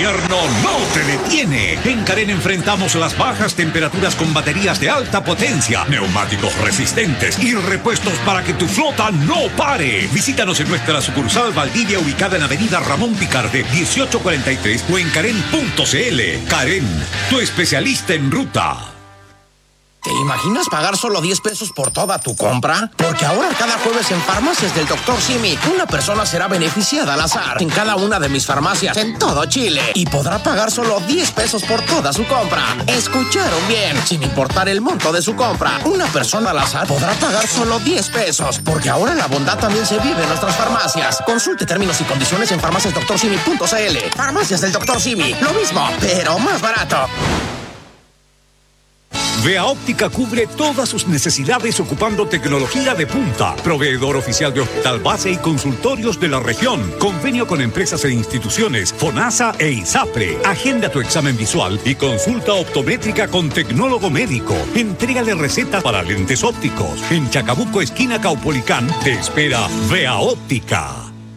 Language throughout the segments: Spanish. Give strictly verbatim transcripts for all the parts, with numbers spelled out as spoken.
invierno no te detiene. En Carén enfrentamos las bajas temperaturas con baterías de alta potencia, neumáticos resistentes y repuestos para que tu flota no pare. Visítanos en nuestra sucursal Valdivia, ubicada en Avenida Ramón Picarde, dieciocho cuarenta y tres, o en carén punto cl. Carén, tu especialista en ruta. ¿Te imaginas pagar solo diez pesos por toda tu compra? Porque ahora cada jueves en Farmacias del doctor Simi, una persona será beneficiada al azar en cada una de mis farmacias en todo Chile y podrá pagar solo diez pesos por toda su compra. ¿Escucharon bien? Sin importar el monto de su compra, una persona al azar podrá pagar solo diez pesos, porque ahora la bondad también se vive en nuestras farmacias. Consulte términos y condiciones en farmacias doctor simi punto cl. Farmacias del doctor Simi, lo mismo, pero más barato. Vea Óptica cubre todas sus necesidades ocupando tecnología de punta. Proveedor oficial de hospital base y consultorios de la región. Convenio con empresas e instituciones, FONASA e ISAPRE. Agenda tu examen visual y consulta optométrica con tecnólogo médico. Entrega de recetas para lentes ópticos. En Chacabuco, esquina Caupolicán, te espera Vea Óptica.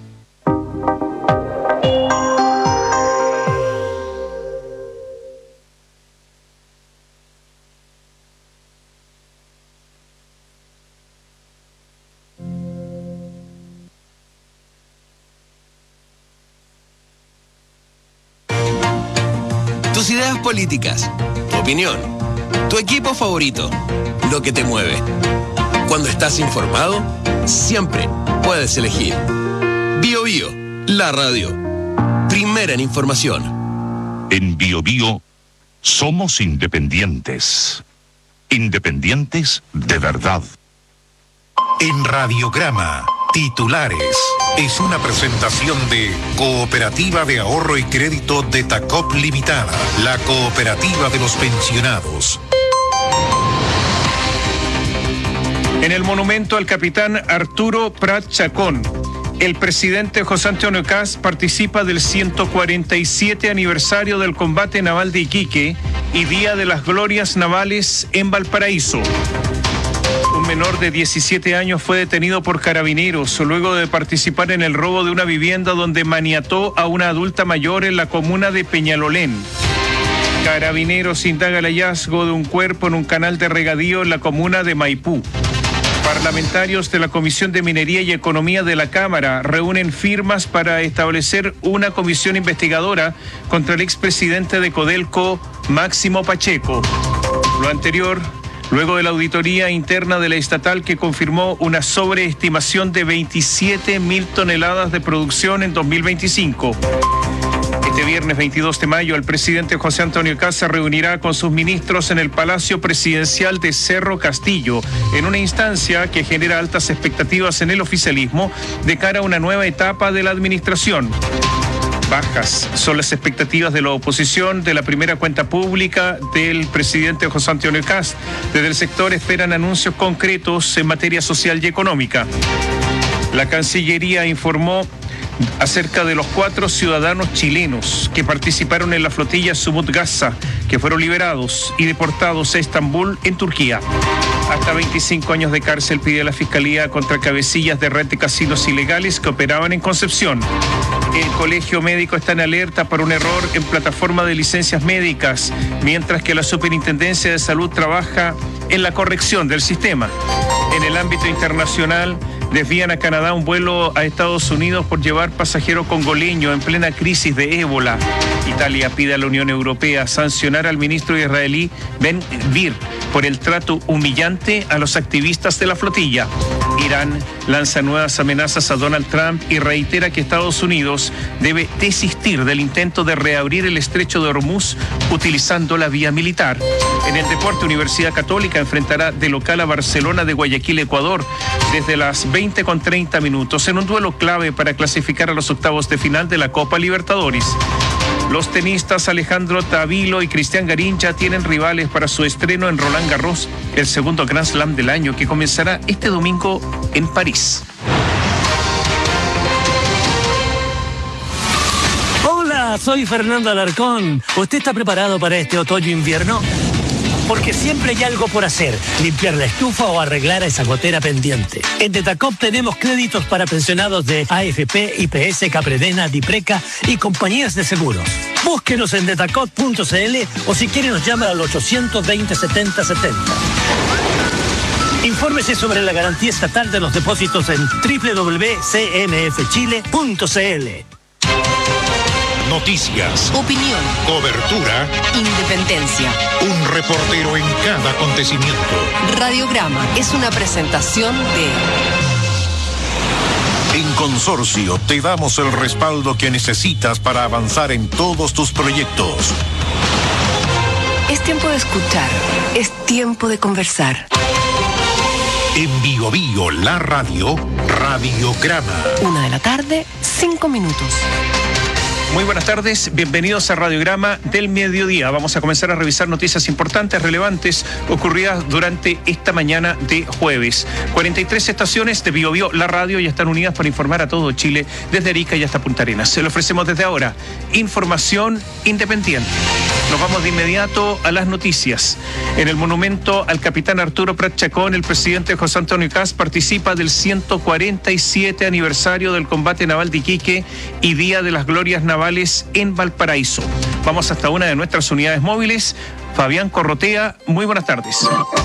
Tus ideas políticas, tu opinión, tu equipo favorito, lo que te mueve. Cuando estás informado, siempre puedes elegir Bio Bio, la radio. Primera en información. En Bio Bio somos independientes. Independientes de verdad. En Radiograma, titulares. Es una presentación de Cooperativa de Ahorro y Crédito de Tacop Limitada, la cooperativa de los pensionados. En el monumento al capitán Arturo Prat Chacón, el presidente José Antonio Kast participa del ciento cuarenta y siete aniversario del combate naval de Iquique y Día de las Glorias Navales en Valparaíso. Un menor de diecisiete años fue detenido por carabineros luego de participar en el robo de una vivienda donde maniató a una adulta mayor en la comuna de Peñalolén. Carabineros indaga el hallazgo de un cuerpo en un canal de regadío en la comuna de Maipú. Parlamentarios de la Comisión de Minería y Economía de la Cámara reúnen firmas para establecer una comisión investigadora contra el expresidente de Codelco, Máximo Pacheco. Lo anterior, luego de la auditoría interna de la estatal que confirmó una sobreestimación de veintisiete mil toneladas de producción en dos mil veinticinco. Este viernes veintidós de mayo, el presidente José Antonio Kast se reunirá con sus ministros en el Palacio Presidencial de Cerro Castillo, en una instancia que genera altas expectativas en el oficialismo de cara a una nueva etapa de la administración. Bajas son las expectativas de la oposición de la primera cuenta pública del presidente José Antonio Kast. Desde el sector esperan anuncios concretos en materia social y económica. La Cancillería informó acerca de los cuatro ciudadanos chilenos que participaron en la flotilla Sumut Gaza, que fueron liberados y deportados a Estambul, en Turquía. Hasta veinticinco años de cárcel pide la Fiscalía contra cabecillas de red de casinos ilegales que operaban en Concepción. El Colegio Médico está en alerta por un error en plataforma de licencias médicas, mientras que la Superintendencia de Salud trabaja en la corrección del sistema. En el ámbito internacional, desvían a Canadá un vuelo a Estados Unidos por llevar pasajero congoleño en plena crisis de ébola. Italia pide a la Unión Europea sancionar al ministro israelí Ben Gvir por el trato humillante a los activistas de la flotilla. Irán lanza nuevas amenazas a Donald Trump y reitera que Estados Unidos debe desistir del intento de reabrir el estrecho de Hormuz utilizando la vía militar. En el deporte, Universidad Católica enfrentará de local a Barcelona de Guayaquil, Ecuador, desde las veinte con treinta minutos, en un duelo clave para clasificar a los octavos de final de la Copa Libertadores. Los tenistas Alejandro Tavilo y Cristian Garín ya tienen rivales para su estreno en Roland Garros, el segundo Grand Slam del año, que comenzará este domingo en París. Hola, soy Fernando Alarcón. ¿Usted está preparado para este otoño-invierno? porque siempre hay algo por hacer, limpiar la estufa o arreglar a esa gotera pendiente. En Detacop tenemos créditos para pensionados de A F P, I P S, Capredena, Dipreca y compañías de seguros. Búsquenos en detacop punto c l o si quiere nos llama al ochocientos veinte, setenta setenta. Infórmese sobre la garantía estatal de los depósitos en doble u doble u doble u punto c n f chile punto c l. Noticias, opinión, cobertura, independencia. Un reportero en cada acontecimiento. Radiograma es una presentación de... En Consorcio te damos el respaldo que necesitas para avanzar en todos tus proyectos. Es tiempo de escuchar, es tiempo de conversar. En Bio Bio, la radio, Radiograma. Una de la tarde, cinco minutos. Muy buenas tardes, bienvenidos a Radiograma del Mediodía. Vamos a comenzar a revisar noticias importantes, relevantes, ocurridas durante esta mañana de jueves. cuarenta y tres estaciones de Bio Bio, la radio, ya están unidas para informar a todo Chile, desde Arica y hasta Punta Arenas. Se lo ofrecemos desde ahora, información independiente. Nos vamos de inmediato a las noticias. En el monumento al capitán Arturo Prat Chacón, el presidente José Antonio Kast participa del ciento cuarenta y siete aniversario del combate naval de Iquique y Día de las Glorias Navales en Valparaíso. Vamos hasta una de nuestras unidades móviles. Fabián Corrotea, muy buenas tardes.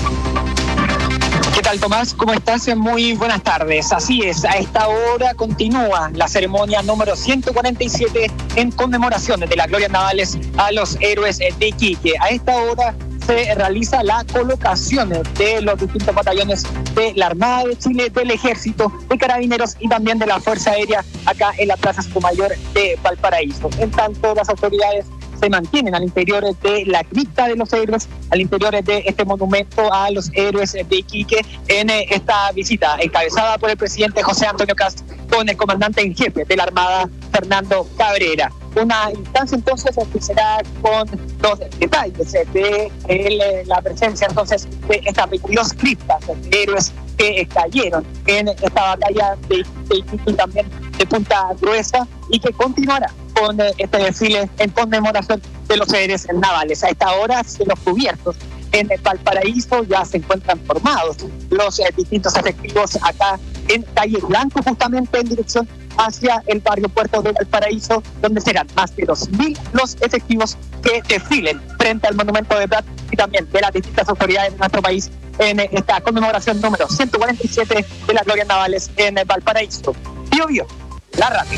¿Qué tal, Tomás? ¿Cómo estás? Muy buenas tardes. Así es, a esta hora continúa la ceremonia número ciento cuarenta y siete en conmemoración de las glorias navales a los héroes de Iquique. A esta hora se realiza la colocación de los distintos batallones de la Armada de Chile, del Ejército, de Carabineros y también de la Fuerza Aérea acá en la Plaza Sotomayor de Valparaíso. En tanto, las autoridades se mantienen al interior de la cripta de los héroes, al interior de este monumento a los héroes de Iquique, en esta visita encabezada por el presidente José Antonio Kast con el comandante en jefe de la Armada, Fernando Cabrera. Una instancia entonces que será con los detalles de, de la presencia entonces de estas veintidós criptas de héroes que cayeron en esta batalla de Iquique y también de Punta Gruesa, y que continuará con este desfile en conmemoración de los héroes navales. A esta hora, los cubiertos en Valparaíso ya se encuentran formados los eh, distintos efectivos acá en Calle Blanco, justamente en dirección hacia el barrio Puerto de Valparaíso, donde serán más de dos mil los efectivos que desfilen frente al monumento de Prat y también de las distintas autoridades de nuestro país en esta conmemoración número ciento cuarenta y siete de las glorias navales en Valparaíso. Bio Bio, la radio.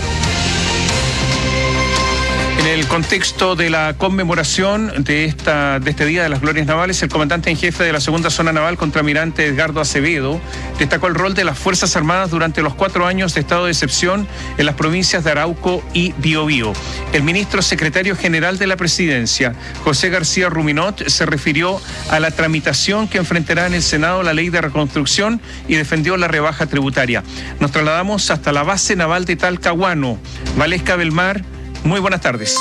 En el contexto de la conmemoración de esta de este Día de las Glorias Navales, el comandante en jefe de la Segunda Zona Naval, contraalmirante Edgardo Acevedo, destacó el rol de las Fuerzas Armadas durante los cuatro años de estado de excepción en las provincias de Arauco y Biobío. El ministro secretario general de la Presidencia, José García Ruminot, se refirió a la tramitación que enfrentará en el Senado la Ley de Reconstrucción y defendió la rebaja tributaria. Nos trasladamos hasta la base naval de Talcahuano. Valesca Belmar, muy buenas tardes.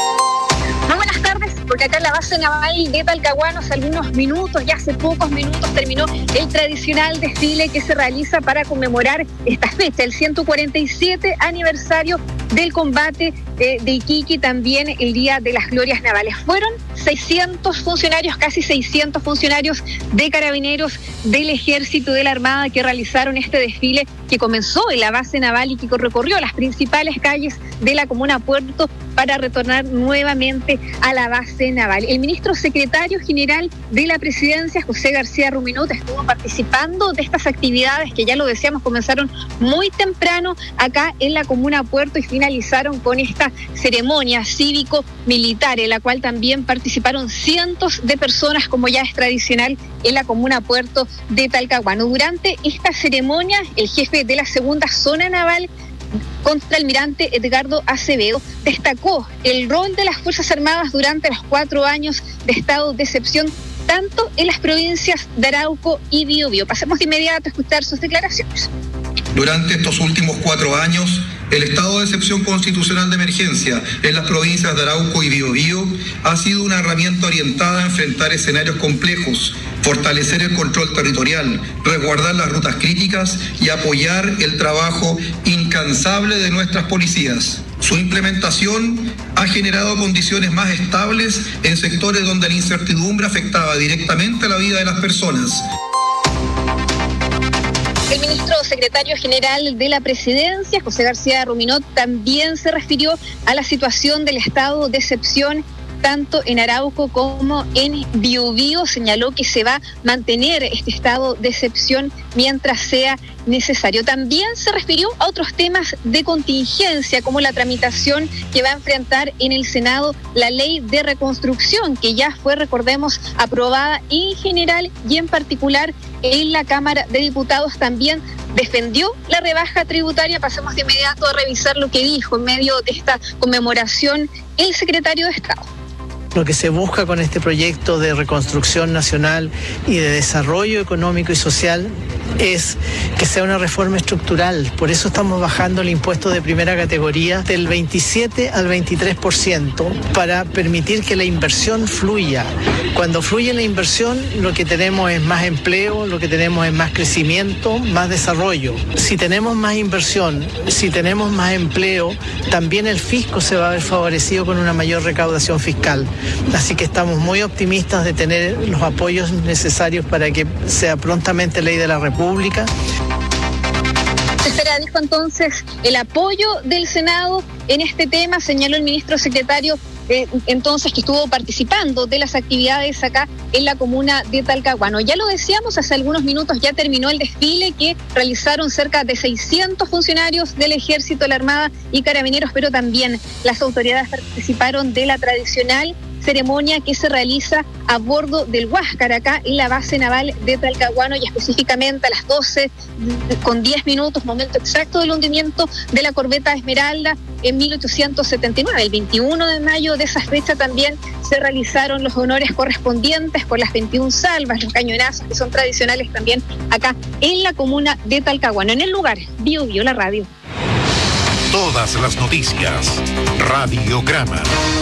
Muy buenas tardes, porque acá en la base naval de Talcahuano hace algunos minutos, ya hace pocos minutos, terminó el tradicional desfile que se realiza para conmemorar esta fecha, el ciento cuarenta y siete aniversario del combate eh, de Iquique, también el Día de las Glorias Navales. Fueron seiscientos funcionarios, casi seiscientos funcionarios de Carabineros, del Ejército, de la Armada, que realizaron este desfile que comenzó en la base naval y que recorrió las principales calles de la comuna Puerto para retornar nuevamente a la base naval. El ministro secretario general de la Presidencia, José García Ruminot, estuvo participando de estas actividades que, ya lo decíamos, comenzaron muy temprano acá en la comuna Puerto y finalizaron con esta ceremonia cívico-militar, en la cual también participaron cientos de personas, como ya es tradicional en la comuna Puerto de Talcahuano. Durante esta ceremonia, el jefe de la Segunda Zona Naval, contraalmirante Edgardo Acevedo, destacó el rol de las Fuerzas Armadas durante los cuatro años de estado de excepción, tanto en las provincias de Arauco y Biobío. Pasemos de inmediato a escuchar sus declaraciones. Durante estos últimos cuatro años, el estado de excepción constitucional de emergencia en las provincias de Arauco y Biobío ha sido una herramienta orientada a enfrentar escenarios complejos, fortalecer el control territorial, resguardar las rutas críticas y apoyar el trabajo incansable de nuestras policías. Su implementación ha generado condiciones más estables en sectores donde la incertidumbre afectaba directamente la vida de las personas. El ministro secretario general de la Presidencia, José García Ruminot, también se refirió a la situación del estado de excepción tanto en Arauco como en Biobío. Señaló que se va a mantener este estado de excepción mientras sea necesario. También se refirió a otros temas de contingencia, como la tramitación que va a enfrentar en el Senado la ley de reconstrucción, que ya fue, recordemos, aprobada en general y en particular en la Cámara de Diputados. También defendió la rebaja tributaria. Pasemos de inmediato a revisar lo que dijo en medio de esta conmemoración el secretario de Estado. Lo que se busca con este proyecto de reconstrucción nacional y de desarrollo económico y social es que sea una reforma estructural. Por eso estamos bajando el impuesto de primera categoría del veintisiete al veintitrés por ciento para permitir que la inversión fluya. Cuando fluye la inversión, lo que tenemos es más empleo, lo que tenemos es más crecimiento, más desarrollo. Si tenemos más inversión, si tenemos más empleo, también el fisco se va a ver favorecido con una mayor recaudación fiscal. Así que estamos muy optimistas de tener los apoyos necesarios para que sea prontamente ley de la República. Se espera, dijo entonces, el apoyo del Senado en este tema. Señaló el ministro secretario eh, entonces que estuvo participando de las actividades acá en la comuna de Talcahuano. Ya lo decíamos, hace algunos minutos ya terminó el desfile que realizaron cerca de seiscientos funcionarios del Ejército, la Armada y Carabineros, pero también las autoridades participaron de la tradicional ceremonia que se realiza a bordo del Huáscar, acá en la base naval de Talcahuano, y específicamente a las doce con diez minutos, momento exacto del hundimiento de la corbeta Esmeralda en mil ochocientos setenta y nueve. El veintiuno de mayo de esa fecha también se realizaron los honores correspondientes por las veintiuna salvas, los cañonazos que son tradicionales también acá en la comuna de Talcahuano. En el lugar, Bio Bio, la radio. Todas las noticias, Radiograma.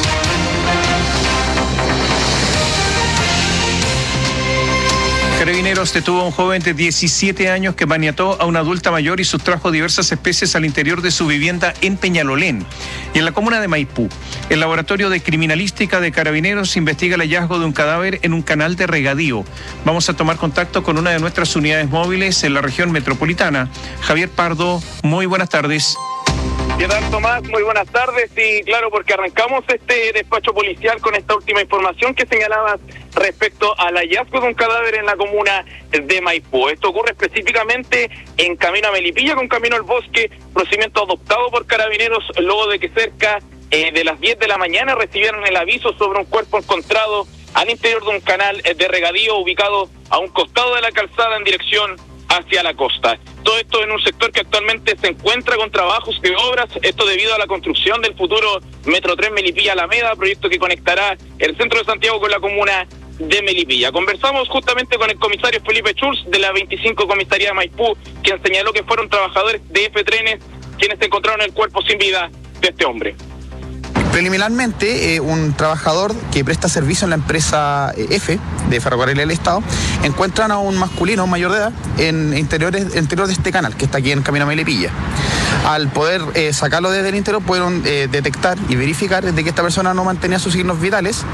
Carabineros detuvo a un joven de diecisiete años que maniató a una adulta mayor y sustrajo diversas especies al interior de su vivienda en Peñalolén y en la comuna de Maipú. El laboratorio de criminalística de Carabineros investiga el hallazgo de un cadáver en un canal de regadío. Vamos a tomar contacto con una de nuestras unidades móviles en la región metropolitana. Javier Pardo, muy buenas tardes. ¿Qué tal, Tomás? Muy buenas tardes. Y claro, porque arrancamos este despacho policial con esta última información que señalabas respecto al hallazgo de un cadáver en la comuna de Maipú. Esto ocurre específicamente en camino a Melipilla con camino al bosque, procedimiento adoptado por Carabineros luego de que cerca eh, de las diez de la mañana recibieron el aviso sobre un cuerpo encontrado al interior de un canal de regadío ubicado a un costado de la calzada en dirección hacia la costa. Todo esto en un sector que actualmente se encuentra con trabajos de obras, esto debido a la construcción del futuro Metro Tren Melipilla-Alameda, proyecto que conectará el centro de Santiago con la comuna de Melipilla. Conversamos justamente con el comisario Felipe Schulz de la veinticinco Comisaría de Maipú, quien señaló que fueron trabajadores de F Trenes quienes encontraron el cuerpo sin vida de este hombre. Preliminarmente, eh, un trabajador que presta servicio en la empresa eh, F de Ferrocarril del Estado encuentran a un masculino mayor de edad en interiores, interior de este canal que está aquí en camino a Melipilla. Al poder eh, sacarlo desde el interior pudieron eh, detectar y verificar de que esta persona no mantenía sus signos vitales.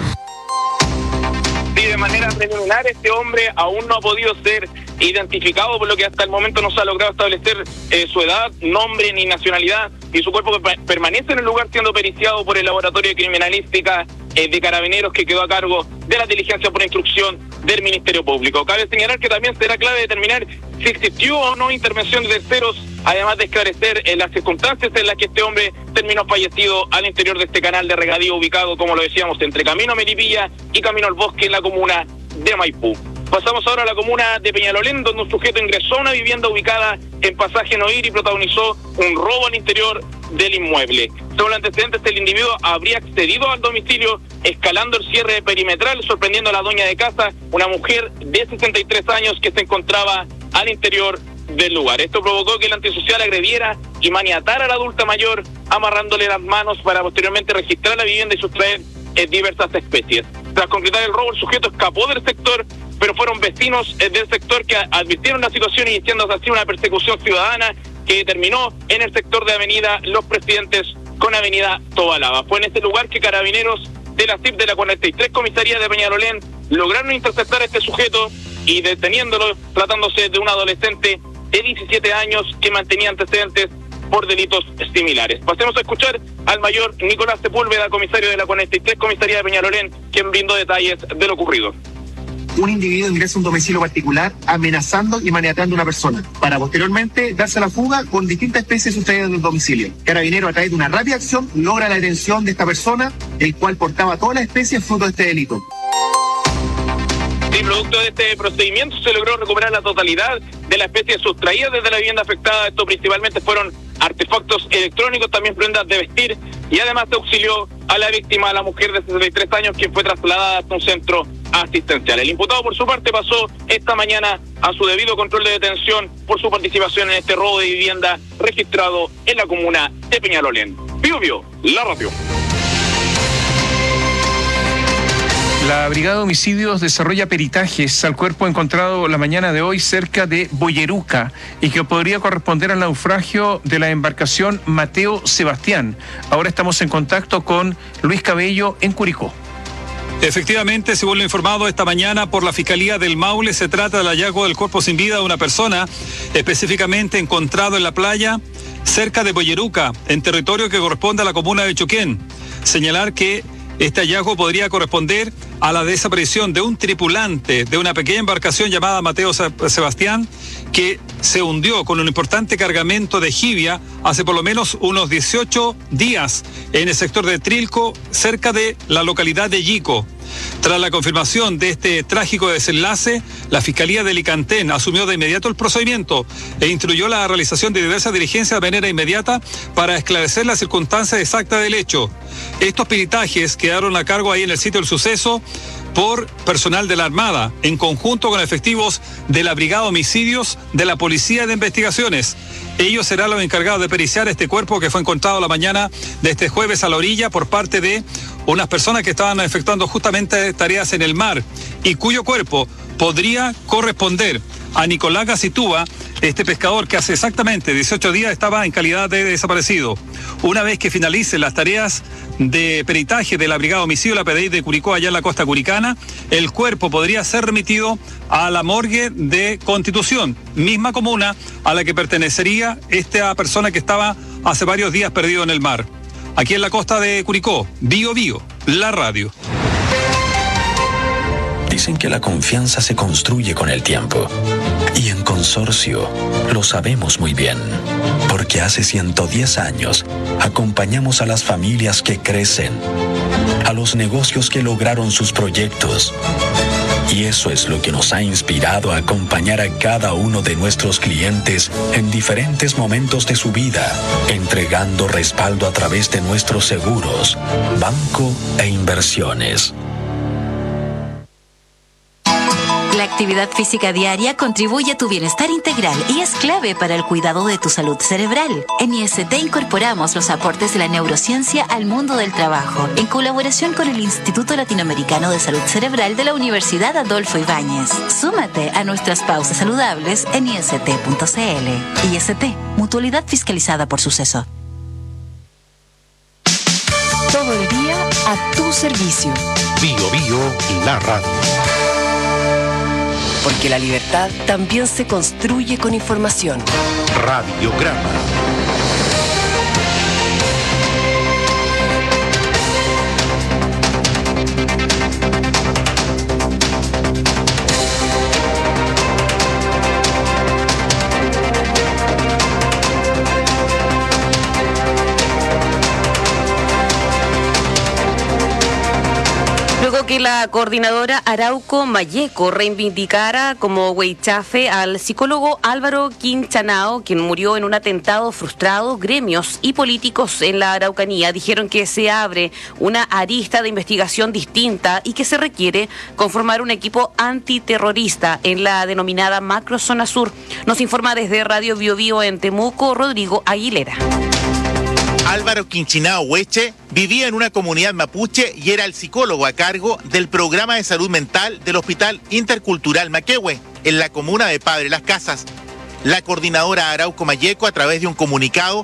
Sí, de manera preliminar este hombre aún no ha podido ser identificado, por lo que hasta el momento no se ha logrado establecer eh, su edad, nombre ni nacionalidad, y su cuerpo permanece en el lugar siendo periciado por el laboratorio de criminalística eh, de Carabineros, que quedó a cargo de la diligencia por instrucción del Ministerio Público. Cabe señalar que también será clave determinar si existió o no intervención de terceros, además de esclarecer eh, las circunstancias en las que este hombre terminó fallecido al interior de este canal de regadío ubicado, como lo decíamos, entre camino a Melipilla y camino al bosque en la comuna de Maipú. Pasamos ahora a la comuna de Peñalolén, donde un sujeto ingresó a una vivienda ubicada en Pasaje Noir y protagonizó un robo al interior del inmueble. Según los antecedentes, el individuo habría accedido al domicilio escalando el cierre perimetral, sorprendiendo a la dueña de casa, una mujer de sesenta y tres años que se encontraba al interior del lugar. Esto provocó que el antisocial agrediera y maniatara a la adulta mayor, amarrándole las manos para posteriormente registrar la vivienda y sustraer eh, diversas especies. Tras concretar el robo, el sujeto escapó del sector, pero fueron vecinos eh, del sector que advirtieron la situación, iniciando así una persecución ciudadana que terminó en el sector de Avenida Los Presidentes con Avenida Tobalaba. Fue en este lugar que carabineros de la C I P de la cuarenta y tres Comisaría de Peñalolén lograron interceptar a este sujeto y deteniéndolo, tratándose de un adolescente de diecisiete años que mantenía antecedentes por delitos similares. Pasemos a escuchar al mayor Nicolás Sepúlveda, comisario de la cuarenta y tres Comisaría de Peñalolén, quien brindó detalles de lo ocurrido. Un individuo ingresa a un domicilio particular amenazando y maniatando a una persona para posteriormente darse a la fuga con distintas especies sustraídas del domicilio. Carabinero, a través de una rápida acción, logra la detención de esta persona, el cual portaba todas las especies fruto de este delito. Y producto de este procedimiento se logró recuperar la totalidad de la especie sustraída desde la vivienda afectada. Esto principalmente fueron artefactos electrónicos, también prendas de vestir, y además se auxilió a la víctima, a la mujer de sesenta y tres años, quien fue trasladada hasta un centro asistencial. El imputado, por su parte, pasó esta mañana a su debido control de detención por su participación en este robo de vivienda registrado en la comuna de Peñalolén. Bio Bio, la radio. La Brigada de Homicidios desarrolla peritajes al cuerpo encontrado la mañana de hoy cerca de Boyeruca y que podría corresponder al naufragio de la embarcación Mateo Sebastián. Ahora estamos en contacto con Luis Cabello en Curicó. Efectivamente, según lo informado esta mañana por la Fiscalía del Maule, se trata del hallazgo del cuerpo sin vida de una persona específicamente encontrado en la playa cerca de Boyeruca, en territorio que corresponde a la comuna de Choquén. Señalar que este hallazgo podría corresponder a la desaparición de un tripulante de una pequeña embarcación llamada Mateo Sebastián, que se hundió con un importante cargamento de jibia hace por lo menos unos dieciocho días en el sector de Trilco, cerca de la localidad de Yico. Tras la confirmación de este trágico desenlace, la Fiscalía de Licantén asumió de inmediato el procedimiento e instruyó la realización de diversas diligencias de manera inmediata para esclarecer las circunstancias exactas del hecho. Estos peritajes quedaron a cargo ahí en el sitio del suceso por personal de la Armada, en conjunto con efectivos de la Brigada de Homicidios de la Policía de Investigaciones. Ellos serán los encargados de periciar este cuerpo que fue encontrado la mañana de este jueves a la orilla por parte de unas personas que estaban efectuando justamente tareas en el mar y cuyo cuerpo podría corresponder a Nicolás Gacitúa, este pescador que hace exactamente dieciocho días estaba en calidad de desaparecido. Una vez que finalicen las tareas de peritaje de la Brigada de Homicidio, la P D I de Curicó, allá en la costa curicana, el cuerpo podría ser remitido a la morgue de Constitución, misma comuna a la que pertenecería esta persona que estaba hace varios días perdido en el mar. Aquí en la costa de Curicó, Bio Bio, la radio. Dicen que la confianza se construye con el tiempo. Y en Consorcio lo sabemos muy bien, porque hace ciento diez años acompañamos a las familias que crecen, a los negocios que lograron sus proyectos. Y eso es lo que nos ha inspirado a acompañar a cada uno de nuestros clientes en diferentes momentos de su vida, entregando respaldo a través de nuestros seguros, banco e inversiones. La actividad física diaria contribuye a tu bienestar integral y es clave para el cuidado de tu salud cerebral. En I S T incorporamos los aportes de la neurociencia al mundo del trabajo, en colaboración con el Instituto Latinoamericano de Salud Cerebral de la Universidad Adolfo Ibáñez. Súmate a nuestras pausas saludables en i s t punto c l. I S T, mutualidad fiscalizada por Suceso. Todo el día a tu servicio. Bio Bio, la radio. Porque la libertad también se construye con información. Radiograma. Luego que la coordinadora Arauco Mayeco reivindicara como huichafe al psicólogo Álvaro Quinchanao, quien murió en un atentado frustrado, gremios y políticos en la Araucanía dijeron que se abre una arista de investigación distinta y que se requiere conformar un equipo antiterrorista en la denominada Macrozona Sur. Nos informa desde Radio Bio Bio en Temuco, Rodrigo Aguilera. Álvaro Quinchanao Hueche vivía en una comunidad mapuche y era el psicólogo a cargo del programa de salud mental del Hospital Intercultural Maquehue, en la comuna de Padre Las Casas. La coordinadora Arauco Mayeco, a través de un comunicado,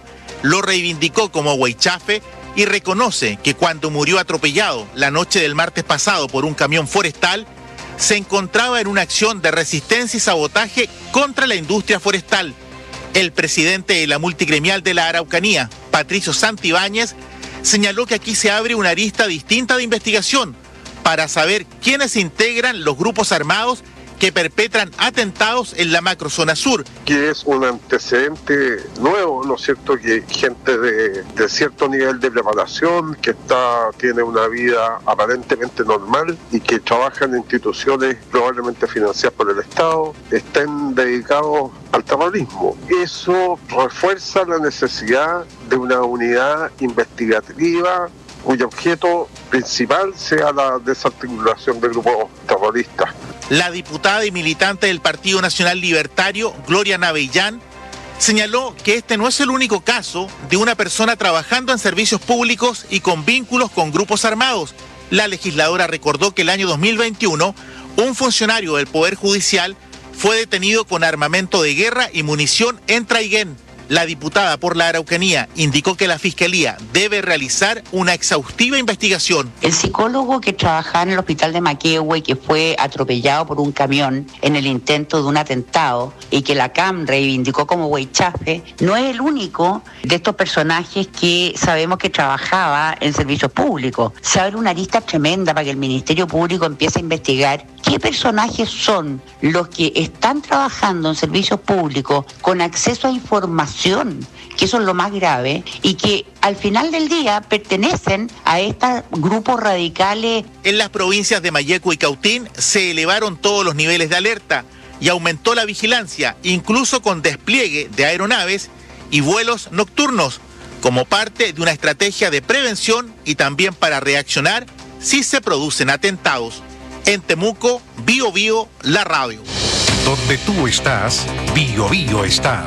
lo reivindicó como huaychafe y reconoce que cuando murió atropellado la noche del martes pasado por un camión forestal, se encontraba en una acción de resistencia y sabotaje contra la industria forestal. El presidente de la multigremial de la Araucanía, Patricio Santibáñez, señaló que aquí se abre una arista distinta de investigación para saber quiénes integran los grupos armados que perpetran atentados en la macrozona sur. Que es un antecedente nuevo, ¿no es cierto? Que gente de, de cierto nivel de preparación, que está tiene una vida aparentemente normal y que trabaja en instituciones probablemente financiadas por el Estado, estén dedicados al terrorismo. Eso refuerza la necesidad de una unidad investigativa cuyo objeto principal sea la desarticulación de grupos terroristas. La diputada y militante del Partido Nacional Libertario, Gloria Navellán, señaló que este no es el único caso de una persona trabajando en servicios públicos y con vínculos con grupos armados. La legisladora recordó que el año dos mil veintiuno, un funcionario del Poder Judicial fue detenido con armamento de guerra y munición en Traiguén. La diputada por la Araucanía indicó que la Fiscalía debe realizar una exhaustiva investigación. El psicólogo que trabajaba en el hospital de Maquehue, que fue atropellado por un camión en el intento de un atentado y que la C A M reivindicó como huaychafe, no es el único de estos personajes que sabemos que trabajaba en servicios públicos. Se abre una lista tremenda para que el Ministerio Público empiece a investigar qué personajes son los que están trabajando en servicios públicos con acceso a información, que eso es lo más grave, y que al final del día pertenecen a estos grupos radicales. En las provincias de Malleco y Cautín se elevaron todos los niveles de alerta y aumentó la vigilancia, incluso con despliegue de aeronaves y vuelos nocturnos, como parte de una estrategia de prevención y también para reaccionar si se producen atentados. En Temuco, Bio Bio, la radio. Donde tú estás, Bio Bio está.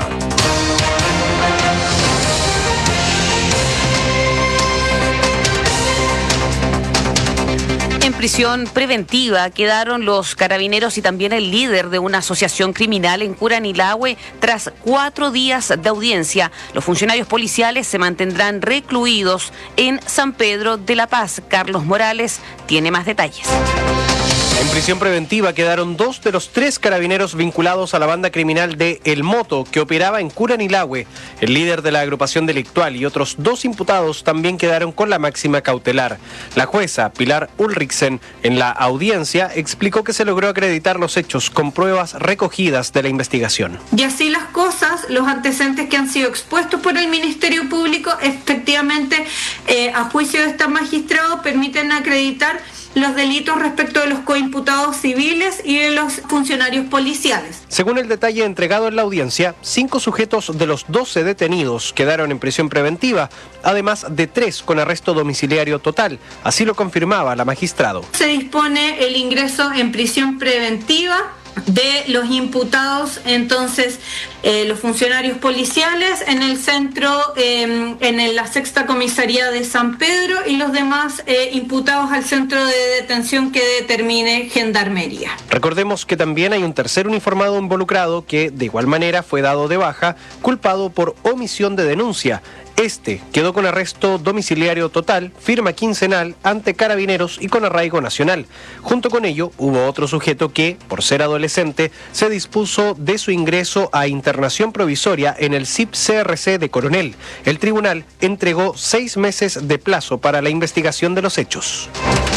En prisión preventiva quedaron los carabineros y también el líder de una asociación criminal en Curanilahue tras cuatro días de audiencia. Los funcionarios policiales se mantendrán recluidos en San Pedro de la Paz. Carlos Morales tiene más detalles. En prisión preventiva quedaron dos de los tres carabineros vinculados a la banda criminal de El Moto, que operaba en Curanilahue. El líder de la agrupación delictual y otros dos imputados también quedaron con la máxima cautelar. La jueza Pilar Ulrichsen, en la audiencia, explicó que se logró acreditar los hechos con pruebas recogidas de la investigación. Y así las cosas, los antecedentes que han sido expuestos por el Ministerio Público, efectivamente, eh, a juicio de este magistrado, permiten acreditar los delitos respecto de los coimputados civiles y de los funcionarios policiales. Según el detalle entregado en la audiencia, cinco sujetos de los doce detenidos quedaron en prisión preventiva, además de tres con arresto domiciliario total. Así lo confirmaba la magistrado. Se dispone el ingreso en prisión preventiva de los imputados, entonces eh, los funcionarios policiales en el centro, eh, en la sexta comisaría de San Pedro, y los demás eh, imputados al centro de detención que determine Gendarmería. Recordemos que también hay un tercer uniformado involucrado que de igual manera fue dado de baja, culpado por omisión de denuncia. Este quedó con arresto domiciliario total, firma quincenal ante Carabineros y con arraigo nacional. Junto con ello, hubo otro sujeto que, por ser adolescente, se dispuso de su ingreso a internación provisoria en el C I P C R C de Coronel. El tribunal entregó seis meses de plazo para la investigación de los hechos.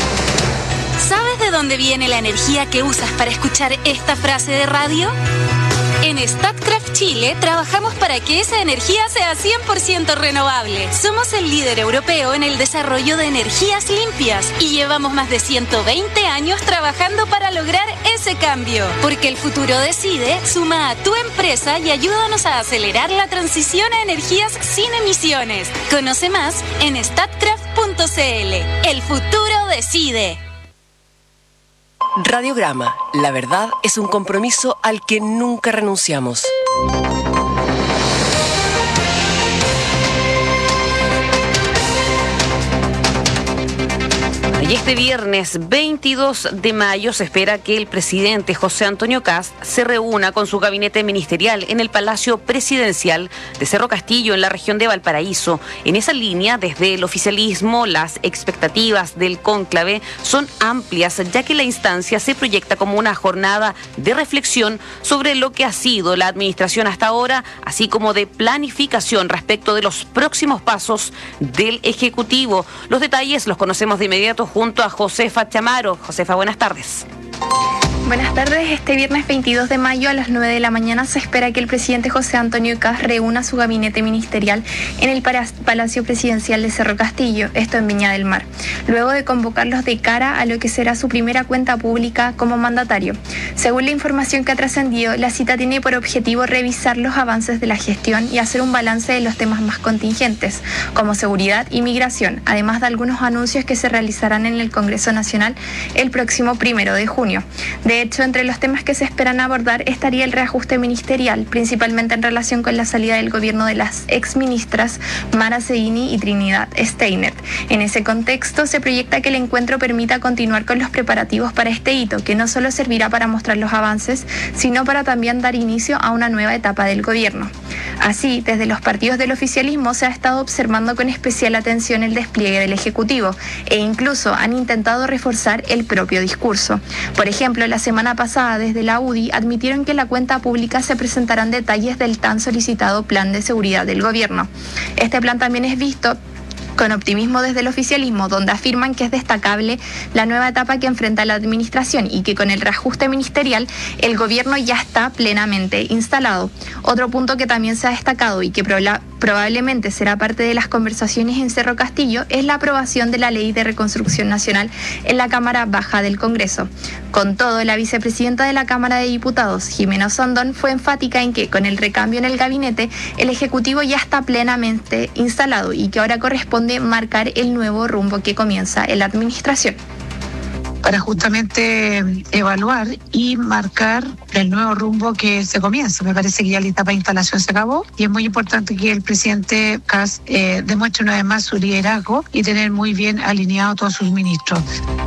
¿Sabes de dónde viene la energía que usas para escuchar esta frase de radio? En Statkraft Chile trabajamos para que esa energía sea cien por ciento renovable. Somos el líder europeo en el desarrollo de energías limpias y llevamos más de ciento veinte años trabajando para lograr ese cambio. Porque el futuro decide, suma a tu empresa y ayúdanos a acelerar la transición a energías sin emisiones. Conoce más en statkraft punto c l. El futuro decide. Radiograma, la verdad es un compromiso al que nunca renunciamos. Y este viernes veintidós de mayo se espera que el presidente José Antonio Kast se reúna con su gabinete ministerial en el Palacio Presidencial de Cerro Castillo, en la región de Valparaíso. En esa línea, desde el oficialismo, las expectativas del cónclave son amplias, ya que la instancia se proyecta como una jornada de reflexión sobre lo que ha sido la administración hasta ahora, así como de planificación respecto de los próximos pasos del Ejecutivo. Los detalles los conocemos de inmediato junto a Josefa Chamaro. Josefa, buenas tardes. Buenas tardes. Este viernes veintidós de mayo a las nueve de la mañana se espera que el presidente José Antonio Kast reúna su gabinete ministerial en el Palacio Presidencial de Cerro Castillo, esto en Viña del Mar, luego de convocarlos de cara a lo que será su primera cuenta pública como mandatario. Según la información que ha trascendido, la cita tiene por objetivo revisar los avances de la gestión y hacer un balance de los temas más contingentes, como seguridad y migración, además de algunos anuncios que se realizarán en el Congreso Nacional el próximo primero de junio. De hecho, entre los temas que se esperan abordar estaría el reajuste ministerial, principalmente en relación con la salida del gobierno de las exministras Mara Seguini y Trinidad Steiner. En ese contexto, se proyecta que el encuentro permita continuar con los preparativos para este hito, que no solo servirá para mostrar los avances, sino para también dar inicio a una nueva etapa del gobierno. Así, desde los partidos del oficialismo se ha estado observando con especial atención el despliegue del Ejecutivo e incluso han intentado reforzar el propio discurso. Por ejemplo, la semana pasada desde la U D I admitieron que en la cuenta pública se presentarán detalles del tan solicitado plan de seguridad del gobierno. Este plan también es visto con optimismo desde el oficialismo, donde afirman que es destacable la nueva etapa que enfrenta la administración y que con el reajuste ministerial el gobierno ya está plenamente instalado. Otro punto que también se ha destacado y que prola- probablemente será parte de las conversaciones en Cerro Castillo es la aprobación de la Ley de Reconstrucción Nacional en la Cámara Baja del Congreso. Con todo, la vicepresidenta de la Cámara de Diputados, Jimena Osandón, fue enfática en que con el recambio en el gabinete el Ejecutivo ya está plenamente instalado y que ahora corresponde marcar el nuevo rumbo que comienza en la administración. Para justamente evaluar y marcar el nuevo rumbo que se comienza. Me parece que ya la etapa de instalación se acabó y es muy importante que el presidente Kast eh, demuestre una vez más su liderazgo y tener muy bien alineado a todos sus ministros.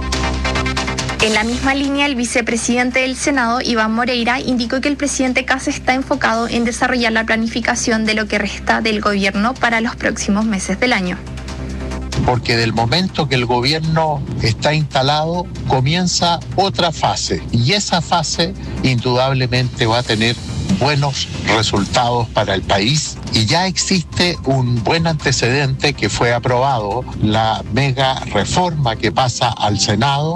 En la misma línea, el vicepresidente del Senado, Iván Moreira, indicó que el presidente Kast está enfocado en desarrollar la planificación de lo que resta del gobierno para los próximos meses del año. Porque del momento que el gobierno está instalado, comienza otra fase. Y esa fase indudablemente va a tener buenos resultados para el país. Y ya existe un buen antecedente que fue aprobado, la mega reforma que pasa al Senado.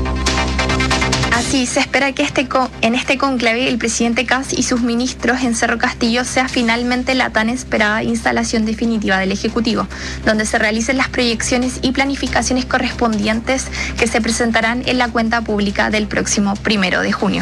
Así, se espera que este co- en este cónclave el presidente Kast y sus ministros en Cerro Castillo sea finalmente la tan esperada instalación definitiva del Ejecutivo, donde se realicen las proyecciones y planificaciones correspondientes que se presentarán en la cuenta pública del próximo primero de junio.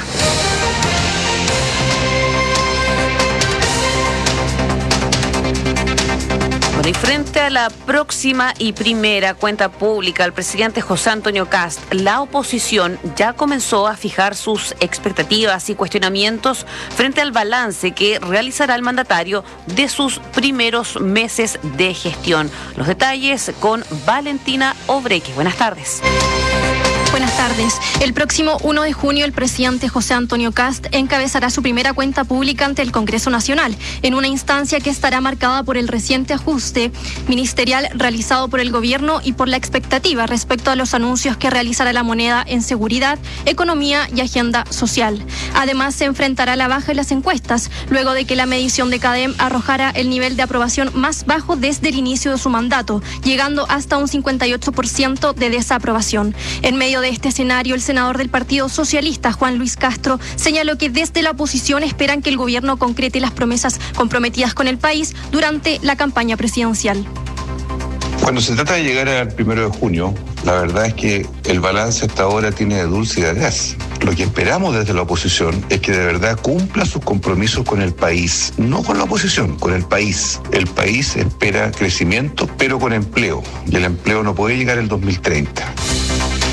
Y frente a la próxima y primera cuenta pública del presidente José Antonio Kast, la oposición ya comenzó a fijar sus expectativas y cuestionamientos frente al balance que realizará el mandatario de sus primeros meses de gestión. Los detalles con Valentina Obreque. Buenas tardes. Buenas tardes. El próximo uno de junio el presidente José Antonio Kast encabezará su primera cuenta pública ante el Congreso Nacional, en una instancia que estará marcada por el reciente ajuste ministerial realizado por el gobierno y por la expectativa respecto a los anuncios que realizará la moneda en seguridad, economía y agenda social. Además, se enfrentará a la baja en las encuestas, luego de que la medición de CADEM arrojara el nivel de aprobación más bajo desde el inicio de su mandato, llegando hasta un cincuenta y ocho por ciento de desaprobación. En medio de este escenario, el senador del Partido Socialista, Juan Luis Castro, señaló que desde la oposición esperan que el gobierno concrete las promesas comprometidas con el país durante la campaña presidencial. Cuando se trata de llegar al primero de junio, la verdad es que el balance hasta ahora tiene de dulce y de gas. Lo que esperamos desde la oposición es que de verdad cumpla sus compromisos con el país, no con la oposición, con el país. El país espera crecimiento, pero con empleo, y el empleo no puede llegar el dos mil treinta.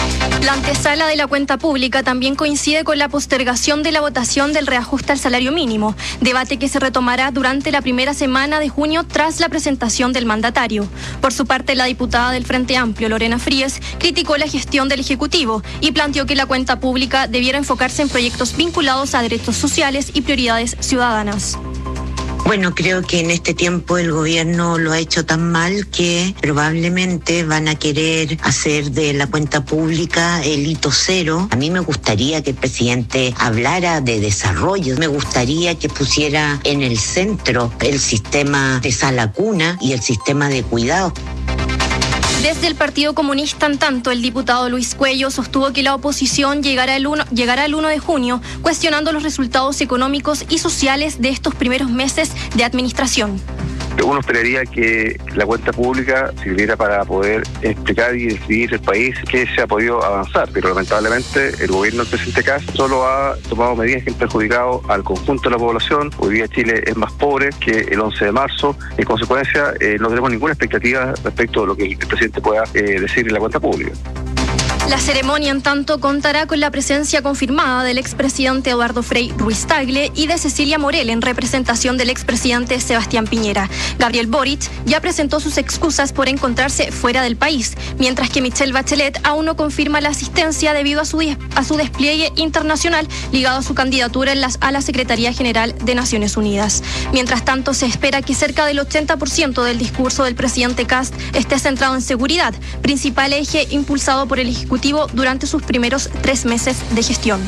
La antesala de la cuenta pública también coincide con la postergación de la votación del reajuste al salario mínimo, debate que se retomará durante la primera semana de junio tras la presentación del mandatario. Por su parte, la diputada del Frente Amplio, Lorena Fríes, criticó la gestión del Ejecutivo y planteó que la cuenta pública debiera enfocarse en proyectos vinculados a derechos sociales y prioridades ciudadanas. Bueno, creo que en este tiempo el gobierno lo ha hecho tan mal que probablemente van a querer hacer de la cuenta pública el hito cero. A mí me gustaría que el presidente hablara de desarrollo, me gustaría que pusiera en el centro el sistema de sala cuna y el sistema de cuidado. Desde el Partido Comunista, en tanto, el diputado Luis Cuello sostuvo que la oposición llegará el uno, llegará el uno de junio cuestionando los resultados económicos y sociales de estos primeros meses de administración. Uno esperaría que la cuenta pública sirviera para poder explicar y decidir el país que se ha podido avanzar, pero lamentablemente el gobierno del presidente Kast solo ha tomado medidas que han perjudicado al conjunto de la población. Hoy día Chile es más pobre que el once de marzo, en consecuencia eh, no tenemos ninguna expectativa respecto a lo que el presidente pueda eh, decir en la cuenta pública. La ceremonia, en tanto, contará con la presencia confirmada del expresidente Eduardo Frei Ruiz Tagle y de Cecilia Morel en representación del expresidente Sebastián Piñera. Gabriel Boric ya presentó sus excusas por encontrarse fuera del país, mientras que Michelle Bachelet aún no confirma la asistencia debido a su, a su despliegue internacional ligado a su candidatura en las, a la Secretaría General de Naciones Unidas. Mientras tanto, se espera que cerca del ochenta por ciento del discurso del presidente Kast esté centrado en seguridad, principal eje impulsado por el Ejecutivo durante sus primeros tres meses de gestión.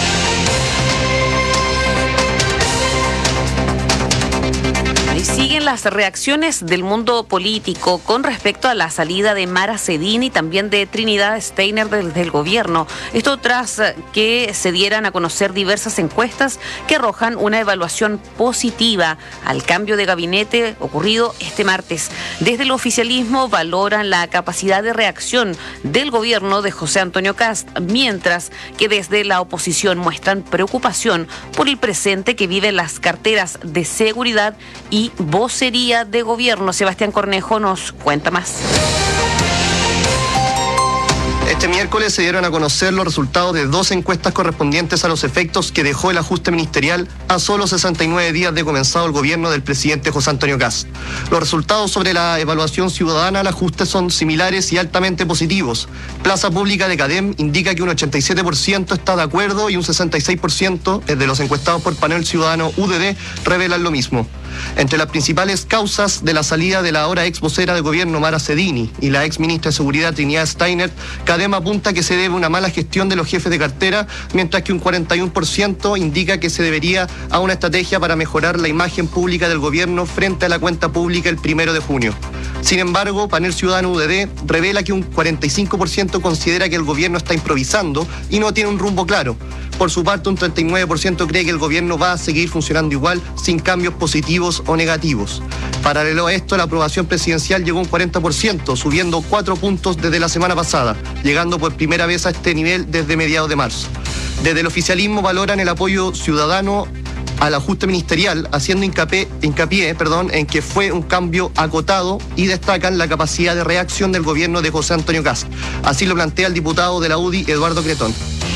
Y siguen las reacciones del mundo político con respecto a la salida de Mara Cedini y también de Trinidad Steiner del, del gobierno. Esto tras que se dieran a conocer diversas encuestas que arrojan una evaluación positiva al cambio de gabinete ocurrido este martes. Desde el oficialismo valoran la capacidad de reacción del gobierno de José Antonio Kast, mientras que desde la oposición muestran preocupación por el presente que viven las carteras de seguridad y vocería de gobierno. Sebastián Cornejo nos cuenta más. Este miércoles se dieron a conocer los resultados de dos encuestas correspondientes a los efectos que dejó el ajuste ministerial a solo sesenta y nueve días de comenzado el gobierno del presidente José Antonio Kast. Los resultados sobre la evaluación ciudadana al ajuste son similares y altamente positivos. Plaza Pública de CADEM indica que un ochenta y siete por ciento está de acuerdo y un sesenta y seis por ciento de los encuestados por Panel Ciudadano U D D revelan lo mismo. Entre las principales causas de la salida de la ahora ex vocera de gobierno Mara Cedini y la ex ministra de Seguridad Trinidad Steiner, CADEM apunta que se debe a una mala gestión de los jefes de cartera, mientras que un cuarenta y uno por ciento indica que se debería a una estrategia para mejorar la imagen pública del gobierno frente a la cuenta pública el primero de junio. Sin embargo, Panel Ciudadano U D D revela que un cuarenta y cinco por ciento considera que el gobierno está improvisando y no tiene un rumbo claro. Por su parte, un treinta y nueve por ciento cree que el gobierno va a seguir funcionando igual, sin cambios positivos o negativos. Paralelo a esto, la aprobación presidencial llegó a un cuarenta por ciento, subiendo cuatro puntos desde la semana pasada, llegando por primera vez a este nivel desde mediados de marzo. Desde el oficialismo valoran el apoyo ciudadano al ajuste ministerial, haciendo hincapié, hincapié perdón, en que fue un cambio acotado y destacan la capacidad de reacción del gobierno de José Antonio Kast. Así lo plantea el diputado de la U D I, Eduardo Cretón.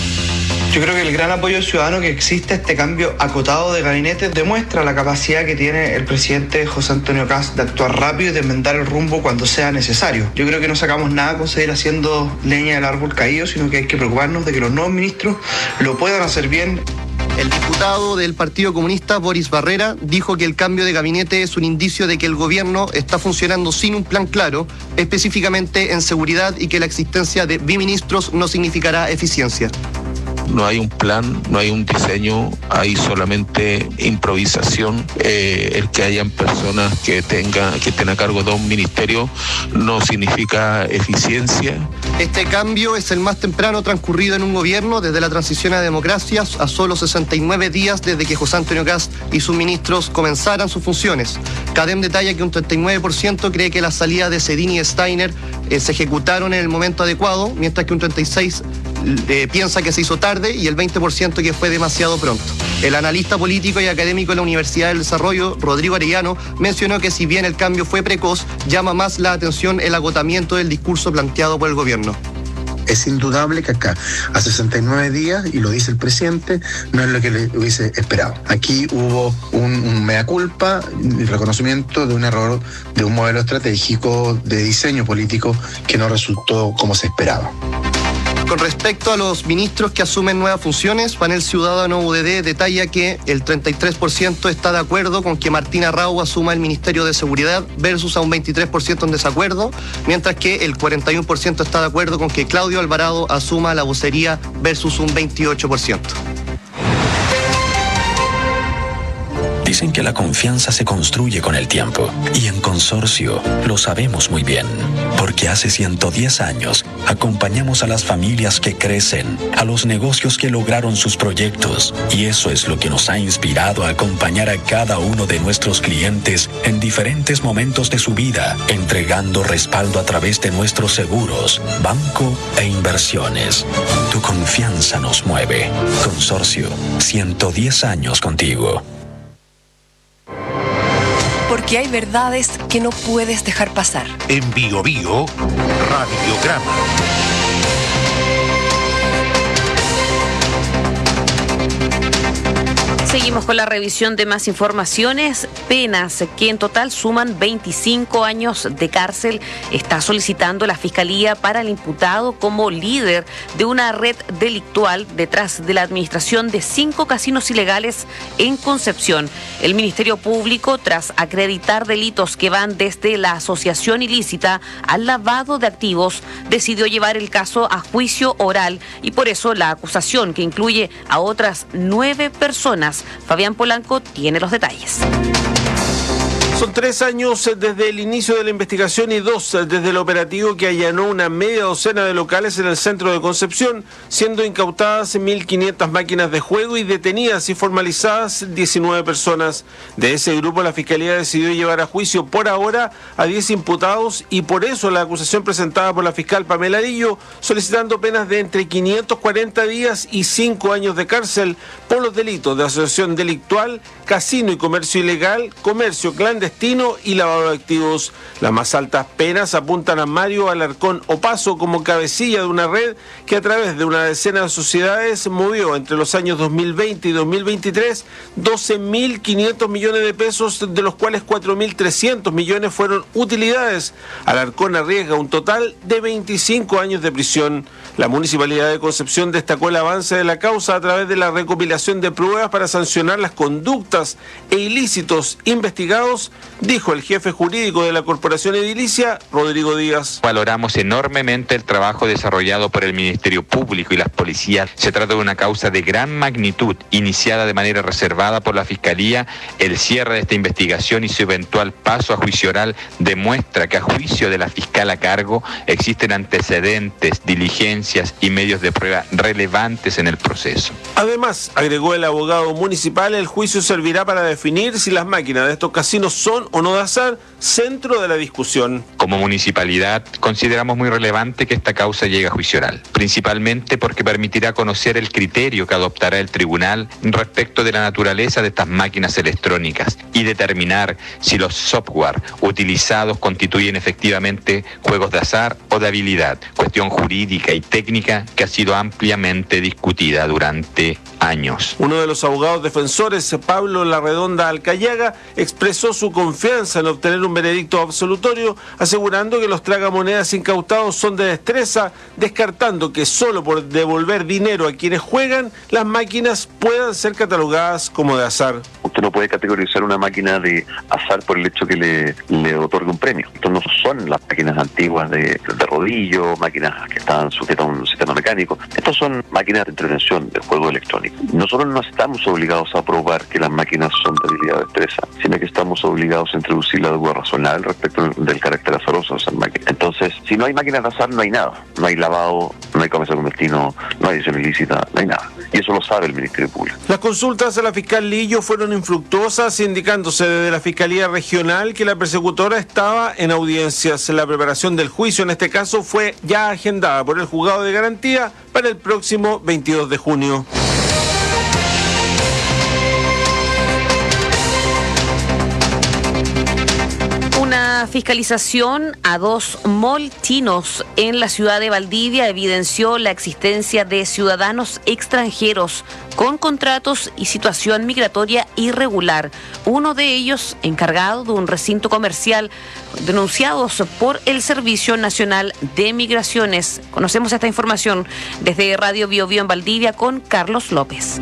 Yo creo que el gran apoyo ciudadano que existe, este cambio acotado de gabinete, demuestra la capacidad que tiene el presidente José Antonio Kast de actuar rápido y de enmendar el rumbo cuando sea necesario. Yo creo que no sacamos nada con seguir haciendo leña del árbol caído, sino que hay que preocuparnos de que los nuevos ministros lo puedan hacer bien. El diputado del Partido Comunista, Boris Barrera, dijo que el cambio de gabinete es un indicio de que el gobierno está funcionando sin un plan claro, específicamente en seguridad, y que la existencia de biministros no significará eficiencia. No hay un plan, no hay un diseño, hay solamente improvisación. Eh, el que hayan personas que tengan, que estén a cargo de un ministerio no significa eficiencia. Este cambio es el más temprano transcurrido en un gobierno desde la transición a democracias, a solo sesenta y nueve días desde que José Antonio Kast y sus ministros comenzaran sus funciones. CADEM detalla que un treinta y nueve por ciento cree que las salidas de Cedini y Steiner eh, se ejecutaron en el momento adecuado, mientras que un treinta y seis por ciento eh, piensa que se hizo tarde y el veinte por ciento que fue demasiado pronto. El analista político y académico de la Universidad del Desarrollo, Rodrigo Arellano, mencionó que si bien el cambio fue precoz, llama más la atención el agotamiento del discurso planteado por el gobierno. Es indudable que acá, a sesenta y nueve días, y lo dice el presidente, no es lo que le hubiese esperado. Aquí hubo un, un mea culpa y reconocimiento de un error de un modelo estratégico de diseño político que no resultó como se esperaba. Con respecto a los ministros que asumen nuevas funciones, Panel Ciudadano U D D detalla que el treinta y tres por ciento está de acuerdo con que Martina Raúl asuma el Ministerio de Seguridad versus a un veintitrés por ciento en desacuerdo, mientras que el cuarenta y uno por ciento está de acuerdo con que Claudio Alvarado asuma la vocería versus un veintiocho por ciento. Dicen que la confianza se construye con el tiempo y en Consorcio lo sabemos muy bien, porque hace ciento diez años acompañamos a las familias que crecen, a los negocios que lograron sus proyectos, y eso es lo que nos ha inspirado a acompañar a cada uno de nuestros clientes en diferentes momentos de su vida, entregando respaldo a través de nuestros seguros, banco e inversiones. Tu confianza nos mueve. Consorcio, ciento diez años contigo. Porque hay verdades que no puedes dejar pasar. En Bio Bio, Radiograma. Seguimos con la revisión de más informaciones. Penas que en total suman veinticinco años de cárcel está solicitando la Fiscalía para el imputado como líder de una red delictual detrás de la administración de cinco casinos ilegales en Concepción. El Ministerio Público, tras acreditar delitos que van desde la asociación ilícita al lavado de activos, decidió llevar el caso a juicio oral y por eso la acusación, que incluye a otras nueve personas. Fabián Polanco tiene los detalles. Son tres años desde el inicio de la investigación y dos desde el operativo que allanó una media docena de locales en el centro de Concepción, siendo incautadas mil quinientas máquinas de juego y detenidas y formalizadas diecinueve personas. De ese grupo, la Fiscalía decidió llevar a juicio por ahora a diez imputados y por eso la acusación presentada por la fiscal Pamela Lillo, solicitando penas de entre quinientos cuarenta días y cinco años de cárcel por los delitos de asociación delictual, casino y comercio ilegal, comercio clandestino y lavado de activos. Las más altas penas apuntan a Mario Alarcón Opaso como cabecilla de una red que a través de una decena de sociedades movió entre los años dos mil veinte y dos mil veintitrés doce mil quinientos millones de pesos, de los cuales cuatro mil trescientos millones fueron utilidades. Alarcón arriesga un total de veinticinco años de prisión. La Municipalidad de Concepción destacó el avance de la causa a través de la recopilación de pruebas para sancionar las conductas e ilícitos investigados, dijo el jefe jurídico de la Corporación Edilicia, Rodrigo Díaz. Valoramos enormemente el trabajo desarrollado por el Ministerio Público y las policías. Se trata de una causa de gran magnitud, iniciada de manera reservada por la Fiscalía. El cierre de esta investigación y su eventual paso a juicio oral demuestra que, a juicio de la fiscal a cargo, existen antecedentes, diligencias y medios de prueba relevantes en el proceso. Además, agregó el abogado municipal, el juicio servirá para definir si las máquinas de estos casinos son o no de azar, centro de la discusión. Como municipalidad, consideramos muy relevante que esta causa llegue a juicio oral, principalmente porque permitirá conocer el criterio que adoptará el tribunal respecto de la naturaleza de estas máquinas electrónicas y determinar si los software utilizados constituyen efectivamente juegos de azar o de habilidad, cuestión jurídica y técnica que ha sido ampliamente discutida durante años. Uno de los abogados defensores, Pablo Larredonda Alcayaga, expresó su confianza en obtener un veredicto absolutorio, asegurando que los tragamonedas incautados son de destreza, descartando que solo por devolver dinero a quienes juegan, las máquinas puedan ser catalogadas como de azar. Usted no puede categorizar una máquina de azar por el hecho que le, le otorgue un premio. Estos no son las máquinas antiguas de, de rodillo, máquinas que están sujetas a un sistema mecánico. Estos son máquinas de intervención del juego electrónico. Nosotros no estamos obligados a probar que las máquinas son de habilidad o destreza, sino que estamos obligados a introducir la duda razonable respecto del carácter azaroso de esas máquinas. Entonces, si no hay máquinas de azar, no hay nada. No hay lavado, no hay comercio clandestino, no hay edición ilícita, no hay nada. Y eso lo sabe el Ministerio Público. Las consultas a la fiscal Lillo fueron infructuosas, indicándose desde la Fiscalía Regional que la persecutora estaba en audiencias. La preparación del juicio en este caso fue ya agendada por el juzgado de garantía para el próximo veintidós de junio. Una Una fiscalización a dos mall chinos en la ciudad de Valdivia evidenció la existencia de ciudadanos extranjeros con contratos y situación migratoria irregular. Uno de ellos encargado de un recinto comercial, denunciados por el Servicio Nacional de Migraciones. Conocemos esta información desde Radio Bio Bio en Valdivia con Carlos López.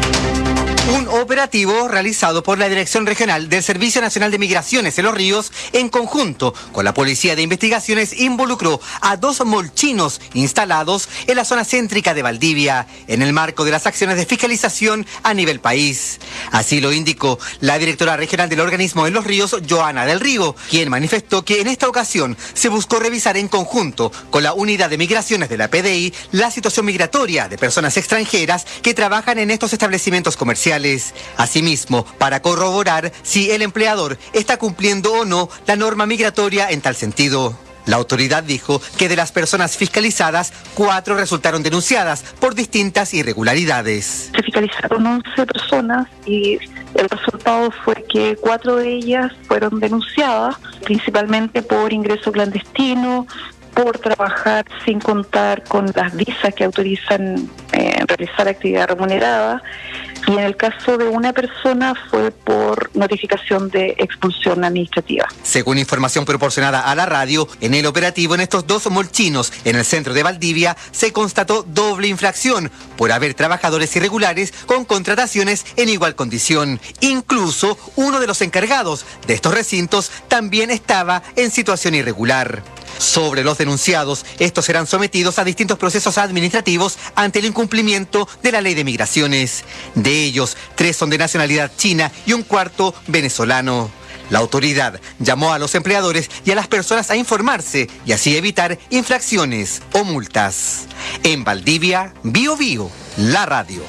Un operativo realizado por la Dirección Regional del Servicio Nacional de Migraciones en Los Ríos, en conjunto con la Policía de Investigaciones, involucró a dos molchinos instalados en la zona céntrica de Valdivia, en el marco de las acciones de fiscalización a nivel país. Así lo indicó la directora regional del organismo en Los Ríos, Joana del Río, quien manifestó que en esta ocasión se buscó revisar en conjunto con la Unidad de Migraciones de la P D I la situación migratoria de personas extranjeras que trabajan en estos establecimientos comerciales. Asimismo, para corroborar si el empleador está cumpliendo o no la norma migratoria en tal sentido. La autoridad dijo que de las personas fiscalizadas, cuatro resultaron denunciadas por distintas irregularidades. Se fiscalizaron once personas y el resultado fue que cuatro de ellas fueron denunciadas, principalmente por ingreso clandestino, por trabajar sin contar con las visas que autorizan eh, realizar actividad remunerada, y en el caso de una persona fue por notificación de expulsión administrativa. Según información proporcionada a la radio, en el operativo en estos dos molchinos en el centro de Valdivia se constató doble infracción por haber trabajadores irregulares con contrataciones en igual condición. Incluso uno de los encargados de estos recintos también estaba en situación irregular. Sobre los denunciados, estos serán sometidos a distintos procesos administrativos ante el incumplimiento de la ley de migraciones. De ellos, tres son de nacionalidad china y un cuarto venezolano. La autoridad llamó a los empleadores y a las personas a informarse y así evitar infracciones o multas. En Valdivia, Bio Bio, la radio.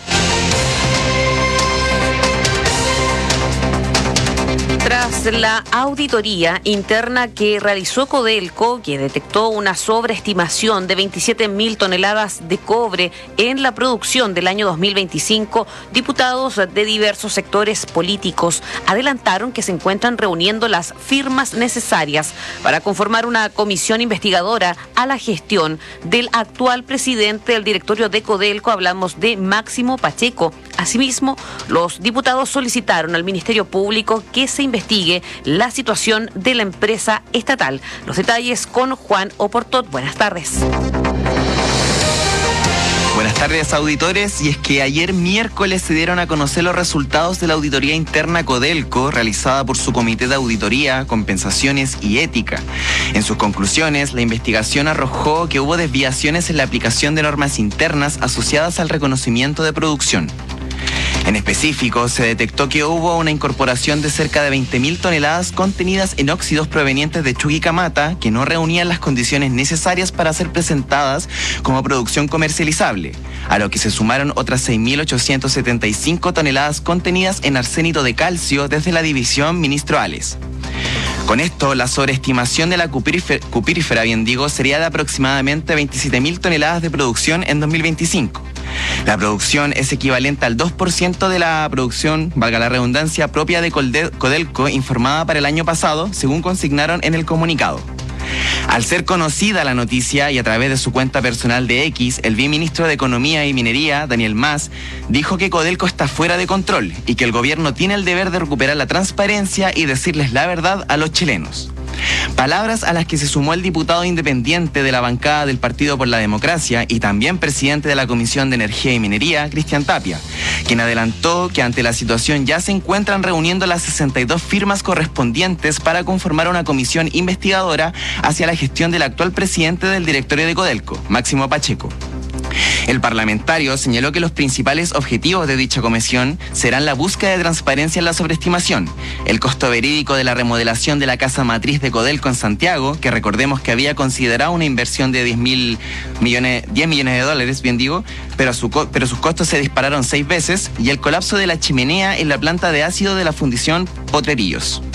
Tras la auditoría interna que realizó Codelco, que detectó una sobreestimación de veintisiete mil toneladas de cobre en la producción del año dos mil veinticinco, diputados de diversos sectores políticos adelantaron que se encuentran reuniendo las firmas necesarias para conformar una comisión investigadora a la gestión del actual presidente del directorio de Codelco, hablamos de Máximo Pacheco. Asimismo, los diputados solicitaron al Ministerio Público que se investigue la situación de la empresa estatal. Los detalles con Juan Oportot. Buenas tardes. Buenas tardes, auditores. Y es que ayer miércoles se dieron a conocer los resultados de la auditoría interna Codelco realizada por su Comité de Auditoría, Compensaciones y Ética. En sus conclusiones, la investigación arrojó que hubo desviaciones en la aplicación de normas internas asociadas al reconocimiento de producción. En específico, se detectó que hubo una incorporación de cerca de veinte mil toneladas contenidas en óxidos provenientes de Chuquicamata que no reunían las condiciones necesarias para ser presentadas como producción comercializable, a lo que se sumaron otras seis mil ochocientas setenta y cinco toneladas contenidas en arsénido de calcio desde la división Ministro Ales. Con esto, la sobreestimación de la cuprífera, cuprífera bien digo, sería de aproximadamente veintisiete mil toneladas de producción en dos mil veinticinco. La producción es equivalente al dos por ciento de la producción, valga la redundancia, propia de Codelco informada para el año pasado, según consignaron en el comunicado. Al ser conocida la noticia y a través de su cuenta personal de X, el viceministro de Economía y Minería, Daniel Mas, dijo que Codelco está fuera de control y que el gobierno tiene el deber de recuperar la transparencia y decirles la verdad a los chilenos. Palabras a las que se sumó el diputado independiente de la bancada del Partido por la Democracia y también presidente de la Comisión de Energía y Minería, Cristian Tapia, quien adelantó que ante la situación ya se encuentran reuniendo las sesenta y dos firmas correspondientes para conformar una comisión investigadora hacia la gestión del actual presidente del directorio de Codelco, Máximo Pacheco. El parlamentario señaló que los principales objetivos de dicha comisión serán la búsqueda de transparencia en la sobreestimación, el costo verídico de la remodelación de la casa matriz de Codelco en Santiago, que recordemos que había considerado una inversión de diez mil millones, diez millones de dólares, bien digo, pero, su, pero sus costos se dispararon seis veces, y el colapso de la chimenea en la planta de ácido de la fundición Potrerillos.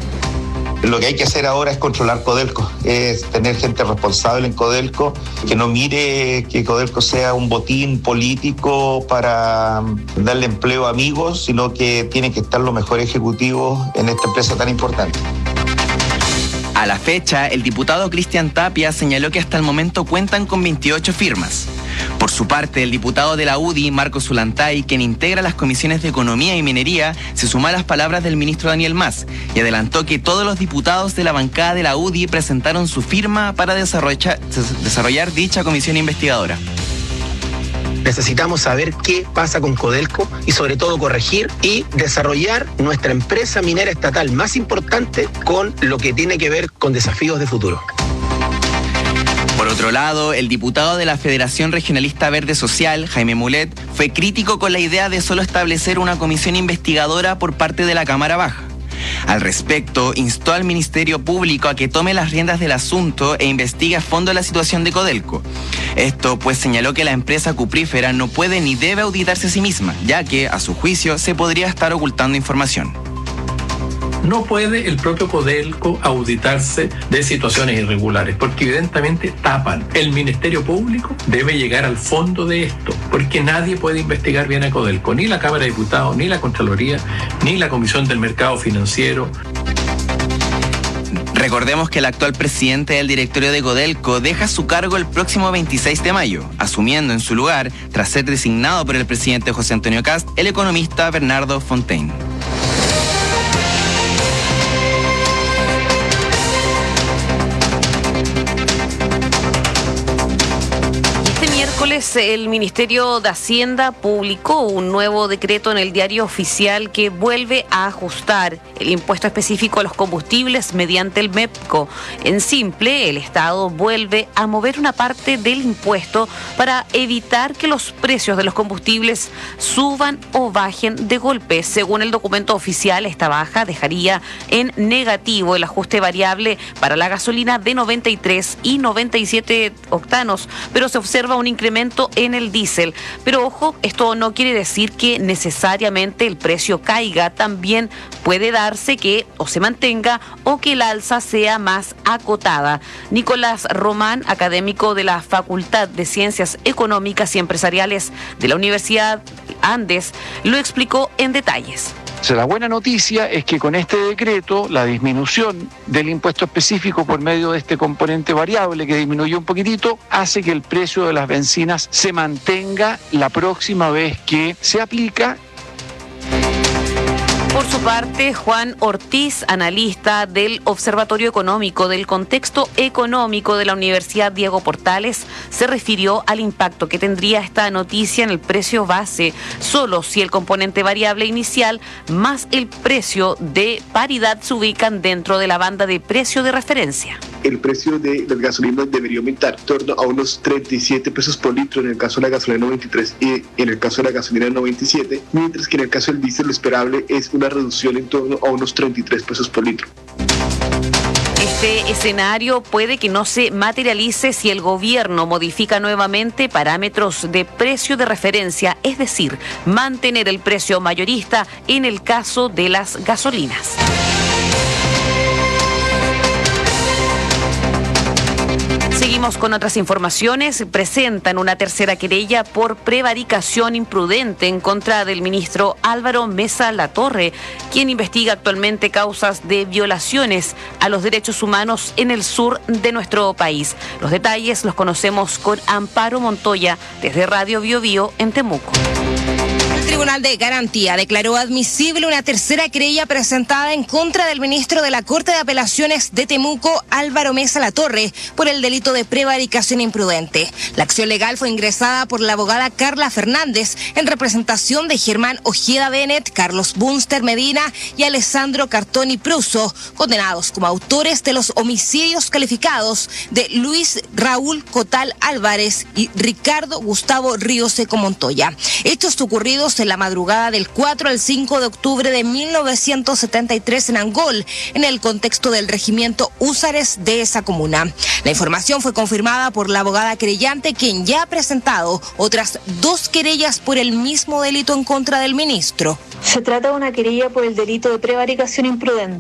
Lo que hay que hacer ahora es controlar Codelco, es tener gente responsable en Codelco, que no mire que Codelco sea un botín político para darle empleo a amigos, sino que tienen que estar los mejores ejecutivos en esta empresa tan importante. A la fecha, el diputado Cristian Tapia señaló que hasta el momento cuentan con veintiocho firmas. Por su parte, el diputado de la U D I, Marco Zulantay, quien integra las comisiones de Economía y Minería, se sumó a las palabras del ministro Daniel Mas y adelantó que todos los diputados de la bancada de la U D I presentaron su firma para desarrollar, desarrollar dicha comisión investigadora. Necesitamos saber qué pasa con Codelco y sobre todo corregir y desarrollar nuestra empresa minera estatal más importante con lo que tiene que ver con desafíos de futuro. Por otro lado, el diputado de la Federación Regionalista Verde Social, Jaime Mulet, fue crítico con la idea de solo establecer una comisión investigadora por parte de la Cámara Baja. Al respecto, instó al Ministerio Público a que tome las riendas del asunto e investigue a fondo la situación de Codelco. Esto pues señaló que la empresa cuprífera no puede ni debe auditarse a sí misma, ya que, a su juicio, se podría estar ocultando información. No puede el propio Codelco auditarse de situaciones irregulares, porque evidentemente tapan. El Ministerio Público debe llegar al fondo de esto, porque nadie puede investigar bien a Codelco, ni la Cámara de Diputados, ni la Contraloría, ni la Comisión del Mercado Financiero. Recordemos que el actual presidente del directorio de Codelco deja su cargo el próximo veintiséis de mayo, asumiendo en su lugar, tras ser designado por el presidente José Antonio Kast, el economista Bernardo Fontaine. El Ministerio de Hacienda publicó un nuevo decreto en el Diario Oficial que vuelve a ajustar el impuesto específico a los combustibles mediante el MEPCO. En simple, el Estado vuelve a mover una parte del impuesto para evitar que los precios de los combustibles suban o bajen de golpe. Según el documento oficial, esta baja dejaría en negativo el ajuste variable para la gasolina de noventa y tres y noventa y siete octanos, pero se observa un incremento en el diésel. Pero ojo, esto no quiere decir que necesariamente el precio caiga. También puede darse que o se mantenga o que el alza sea más acotada. Nicolás Román, académico de la Facultad de Ciencias Económicas y Empresariales de la Universidad Andes, lo explicó en detalles. O sea, la buena noticia es que con este decreto la disminución del impuesto específico por medio de este componente variable que disminuyó un poquitito hace que el precio de las bencinas se mantenga la próxima vez que se aplica. Por su parte, Juan Ortiz, analista del Observatorio Económico del Contexto Económico de la Universidad Diego Portales, se refirió al impacto que tendría esta noticia en el precio base, solo si el componente variable inicial más el precio de paridad se ubican dentro de la banda de precio de referencia. El precio de las gasolinas debería aumentar en torno a unos treinta y siete pesos por litro en el caso de la gasolina noventa y tres y en el caso de la gasolina noventa y siete, mientras que en el caso del diésel lo esperable es una reducción en torno a unos treinta y tres pesos por litro. Este escenario puede que no se materialice si el gobierno modifica nuevamente parámetros de precio de referencia, es decir, mantener el precio mayorista en el caso de las gasolinas. Seguimos con otras informaciones. Presentan una tercera querella por prevaricación imprudente en contra del ministro Álvaro Mesa Latorre, quien investiga actualmente causas de violaciones a los derechos humanos en el sur de nuestro país. Los detalles los conocemos con Amparo Montoya desde Radio Bio Bio en Temuco. El Tribunal de Garantía declaró admisible una tercera querella presentada en contra del ministro de la Corte de Apelaciones de Temuco, Álvaro Mesa Latorre, por el delito de prevaricación imprudente. La acción legal fue ingresada por la abogada Carla Fernández en representación de Germán Ojeda Bennett, Carlos Bunster Medina y Alessandro Cartoni Pruso, condenados como autores de los homicidios calificados de Luis Raúl Cotal Álvarez y Ricardo Gustavo Ríos Seco Montoya. Hechos ocurridos en la madrugada del cuatro al cinco de octubre de mil novecientos setenta y tres en Angol, en el contexto del regimiento Húsares de esa comuna. La información fue confirmada por la abogada querellante, quien ya ha presentado otras dos querellas por el mismo delito en contra del ministro. Se trata de una querella por el delito de prevaricación imprudente.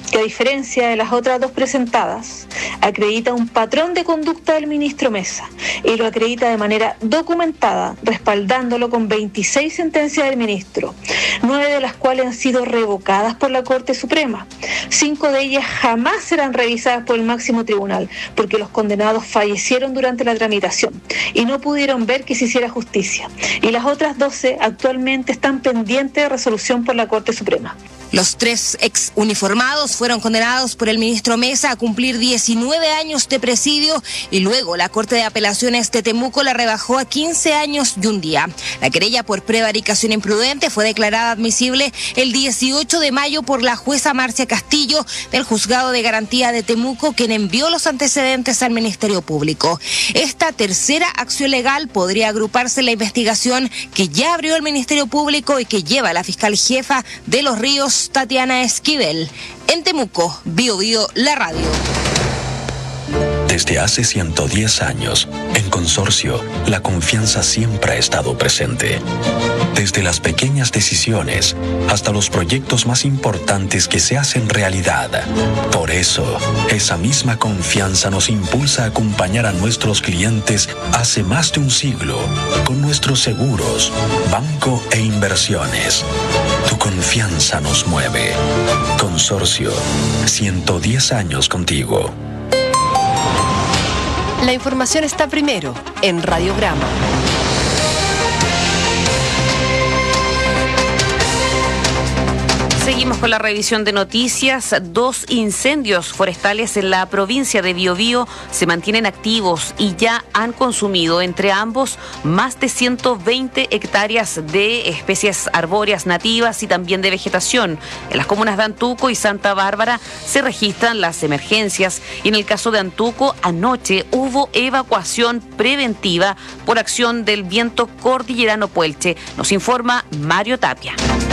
que a diferencia de las otras dos presentadas, acredita un patrón de conducta del ministro Mesa y lo acredita de manera documentada, respaldándolo con veintiséis sentencias del ministro, nueve de las cuales han sido revocadas por la Corte Suprema. Cinco de ellas jamás serán revisadas por el máximo tribunal, porque los condenados fallecieron durante la tramitación y no pudieron ver que se hiciera justicia. Y las otras doce actualmente están pendientes de resolución por la Corte Suprema. Los tres ex uniformados fueron condenados por el ministro Mesa a cumplir diecinueve años de presidio y luego la Corte de Apelaciones de Temuco la rebajó a quince años y un día. La querella por prevaricación imprudente fue declarada admisible el dieciocho de mayo por la jueza Marcia Castillo del Juzgado de Garantía de Temuco, quien envió los antecedentes al Ministerio Público. Esta tercera acción legal podría agruparse en la investigación que ya abrió el Ministerio Público y que lleva la fiscal jefa de Los Ríos, Tatiana Esquivel. En Temuco, Bio Bio, la radio. Desde hace ciento diez años, en Consorcio, la confianza siempre ha estado presente. Desde las pequeñas decisiones hasta los proyectos más importantes que se hacen realidad. Por eso, esa misma confianza nos impulsa a acompañar a nuestros clientes hace más de un siglo con nuestros seguros, banco e inversiones. Tu confianza nos mueve. Consorcio, ciento diez años contigo. La información está primero en Radiograma. Seguimos con la revisión de noticias. Dos incendios forestales en la provincia de Biobío se mantienen activos y ya han consumido entre ambos más de ciento veinte hectáreas de especies arbóreas nativas y también de vegetación. En las comunas de Antuco y Santa Bárbara se registran las emergencias y en el caso de Antuco anoche hubo evacuación preventiva por acción del viento cordillerano Puelche. Nos informa Mario Tapia.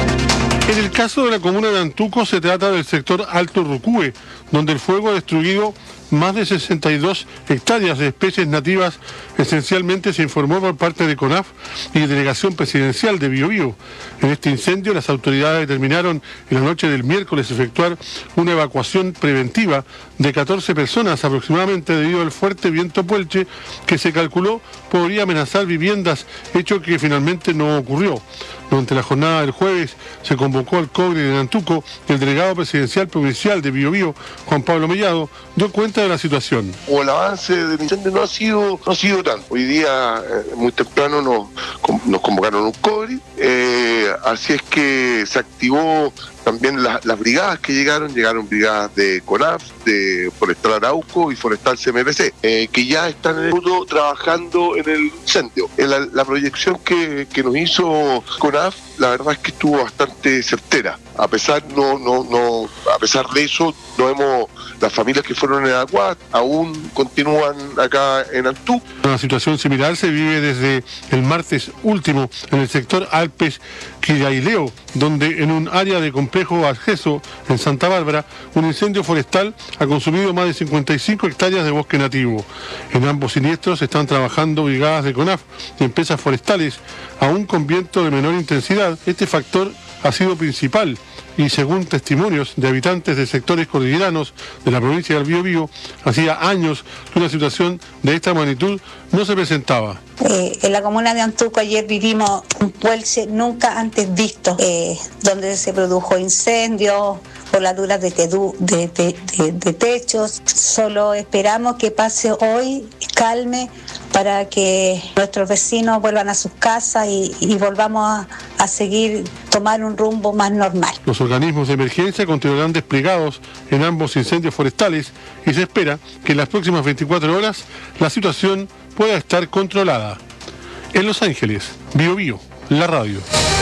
En el caso de la comuna de Antuco se trata del sector Alto Rucúe, donde el fuego ha destruido más de sesenta y dos hectáreas de especies nativas. Esencialmente se informó por parte de CONAF y Delegación Presidencial de Biobío. En este incendio las autoridades determinaron en la noche del miércoles efectuar una evacuación preventiva de catorce personas aproximadamente debido al fuerte viento Puelche que se calculó podría amenazar viviendas, hecho que finalmente no ocurrió. Durante la jornada del jueves se convocó al COGRI de Antuco y el delegado presidencial provincial de Biobío, Juan Pablo Mellado, dio cuenta de la situación. O el avance del incendio no ha sido no ha sido tanto. Hoy día, eh, muy temprano, nos, nos convocaron un COGRI, eh, así es que se activó también la, las brigadas que llegaron, llegaron brigadas de CONAF, de Forestal Arauco y Forestal C M P C, eh, que ya están en el mundo trabajando en el incendio. En la, la proyección que, que nos hizo CONAF, la verdad es que estuvo bastante certera. A pesar no no no a pesar de eso, no hemos las familias que fueron evacuadas aún continúan acá en Antuco. Una situación similar se vive desde el martes último en el sector Alpes Quiraileo, donde en un área de complejo acceso en Santa Bárbara, un incendio forestal ha consumido más de cincuenta y cinco hectáreas de bosque nativo. En ambos siniestros están trabajando brigadas de CONAF y empresas forestales, aún con viento de menor intensidad. Este factor ha sido principal y según testimonios de habitantes de sectores cordilleranos de la provincia del Biobío, hacía años que una situación de esta magnitud no se presentaba. Eh, en la comuna de Antuco ayer vivimos un Puelche nunca antes visto, eh, donde se produjo incendios, voladuras de, tedu, de, de, de, de techos. Solo esperamos que pase hoy, calme, para que nuestros vecinos vuelvan a sus casas y, y volvamos a, a seguir tomar un rumbo más normal. Los organismos de emergencia continuarán desplegados en ambos incendios forestales y se espera que en las próximas veinticuatro horas la situación pueda estar controlada. En Los Ángeles, Biobío, la radio.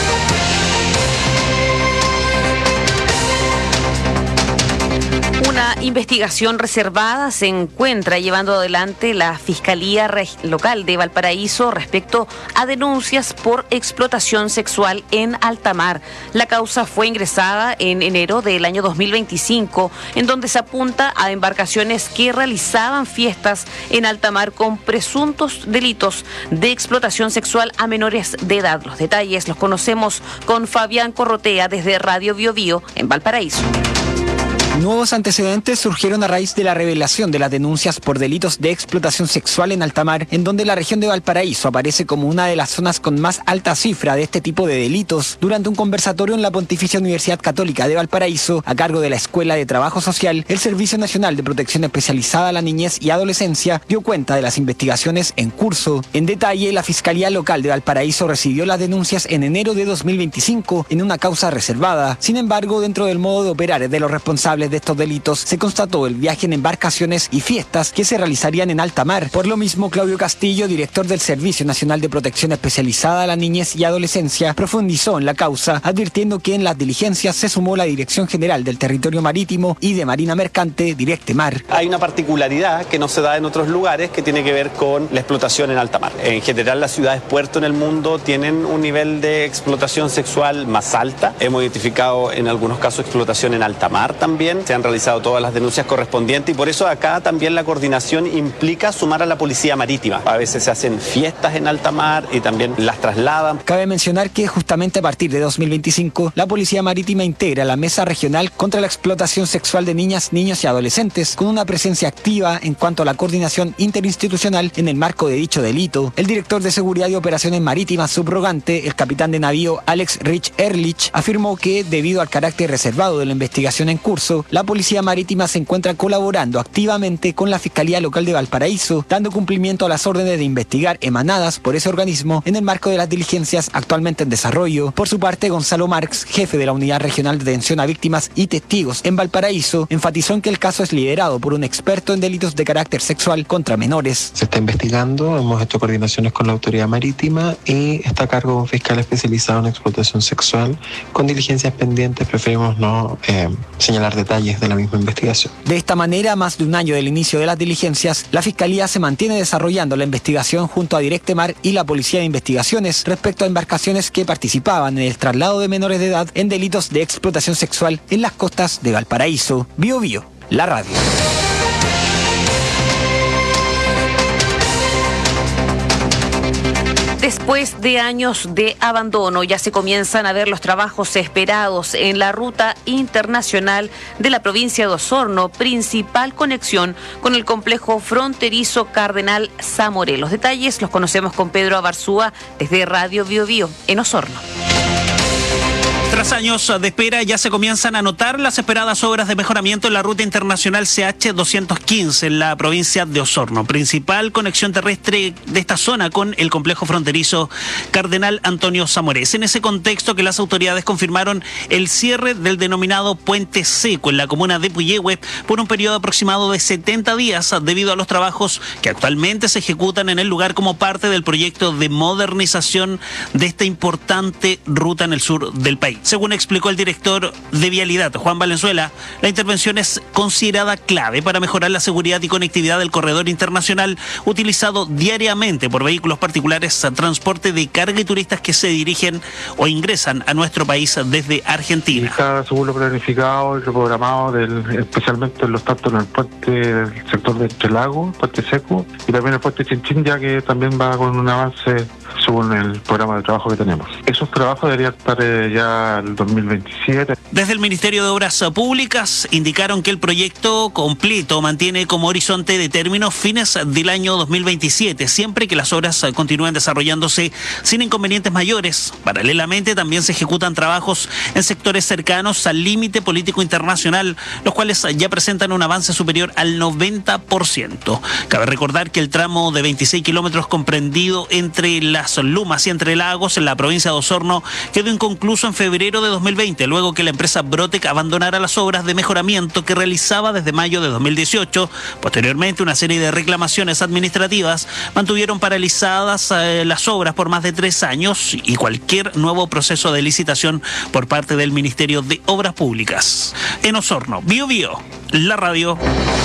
Una investigación reservada se encuentra llevando adelante la Fiscalía Local de Valparaíso respecto a denuncias por explotación sexual en alta mar. La causa fue ingresada en enero del año dos mil veinticinco, en donde se apunta a embarcaciones que realizaban fiestas en alta mar con presuntos delitos de explotación sexual a menores de edad. Los detalles los conocemos con Fabián Corrotea desde Radio Biobío en Valparaíso. Nuevos antecedentes surgieron a raíz de la revelación de las denuncias por delitos de explotación sexual en alta mar, en donde la región de Valparaíso aparece como una de las zonas con más alta cifra de este tipo de delitos. Durante un conversatorio en la Pontificia Universidad Católica de Valparaíso, a cargo de la Escuela de Trabajo Social, el Servicio Nacional de Protección Especializada a la Niñez y Adolescencia dio cuenta de las investigaciones en curso. En detalle, la Fiscalía Local de Valparaíso recibió las denuncias en enero de dos mil veinticinco en una causa reservada. Sin embargo, dentro del modo de operar de los responsables de estos delitos se constató el viaje en embarcaciones y fiestas que se realizarían en alta mar. Por lo mismo, Claudio Castillo, director del Servicio Nacional de Protección Especializada a la Niñez y Adolescencia, profundizó en la causa, advirtiendo que en las diligencias se sumó la Dirección General del Territorio Marítimo y de Marina Mercante, Directemar. Hay una particularidad que no se da en otros lugares que tiene que ver con la explotación en alta mar. En general, las ciudades puerto en el mundo tienen un nivel de explotación sexual más alta. Hemos identificado en algunos casos explotación en alta mar también. Se han realizado todas las denuncias correspondientes y por eso acá también la coordinación implica sumar a la policía marítima. A veces se hacen fiestas en alta mar y también las trasladan. Cabe mencionar que justamente a partir de dos mil veinticinco, la Policía Marítima integra la Mesa Regional contra la Explotación Sexual de Niñas, Niños y Adolescentes, con una presencia activa en cuanto a la coordinación interinstitucional en el marco de dicho delito. El director de Seguridad y Operaciones Marítimas subrogante, el capitán de navío Alex Rich Ehrlich, afirmó que debido al carácter reservado de la investigación en curso, la Policía Marítima se encuentra colaborando activamente con la Fiscalía Local de Valparaíso, dando cumplimiento a las órdenes de investigar emanadas por ese organismo en el marco de las diligencias actualmente en desarrollo. Por su parte, Gonzalo Marx, jefe de la Unidad Regional de Atención a Víctimas y Testigos en Valparaíso, enfatizó en que el caso es liderado por un experto en delitos de carácter sexual contra menores. Se está investigando, hemos hecho coordinaciones con la Autoridad Marítima y está a cargo de un fiscal especializado en explotación sexual. Con diligencias pendientes preferimos no eh, señalar detalles de la misma investigación. De esta manera, a más de un año del inicio de las diligencias, la Fiscalía se mantiene desarrollando la investigación junto a Directemar y la Policía de Investigaciones respecto a embarcaciones que participaban en el traslado de menores de edad en delitos de explotación sexual en las costas de Valparaíso. Bio Bio, la radio. Después de años de abandono, ya se comienzan a ver los trabajos esperados en la ruta internacional de la provincia de Osorno, principal conexión con el complejo fronterizo Cardenal Zamoré. Los detalles los conocemos con Pedro Abarzúa desde Radio Bio Bio en Osorno. Tras años de espera, ya se comienzan a notar las esperadas obras de mejoramiento en la ruta internacional C H doscientos quince en la provincia de Osorno, principal conexión terrestre de esta zona con el complejo fronterizo Cardenal Antonio Zamorés. En ese contexto que las autoridades confirmaron el cierre del denominado Puente Seco en la comuna de Puyehue por un periodo aproximado de setenta días debido a los trabajos que actualmente se ejecutan en el lugar como parte del proyecto de modernización de esta importante ruta en el sur del país. Según explicó el director de Vialidad, Juan Valenzuela, la intervención es considerada clave para mejorar la seguridad y conectividad del corredor internacional utilizado diariamente por vehículos particulares, transporte de carga y turistas que se dirigen o ingresan a nuestro país desde Argentina. Está según lo planificado y lo programado, del, especialmente en los tanto en el puente del sector de Entrelago, Puente Seco, y también el puente Chinchín, ya que también va con un avance según el programa de trabajo que tenemos. Esos trabajos deberían estar eh, ya el dos mil veintisiete. Desde el Ministerio de Obras Públicas indicaron que el proyecto completo mantiene como horizonte de término fines del año dos mil veintisiete, siempre que las obras continúen desarrollándose sin inconvenientes mayores. Paralelamente también se ejecutan trabajos en sectores cercanos al límite político internacional, los cuales ya presentan un avance superior al noventa por ciento. Cabe recordar que el tramo de veintiséis kilómetros comprendido entre las Lumas y Entre Lagos en la provincia de Osorno quedó inconcluso en febrero de dos mil veinte, luego que la empresa Brotec abandonara las obras de mejoramiento que realizaba desde mayo de dos mil dieciocho. Posteriormente, una serie de reclamaciones administrativas mantuvieron paralizadas eh, las obras por más de tres años y cualquier nuevo proceso de licitación por parte del Ministerio de Obras Públicas. En Osorno, Bio Bio, la radio.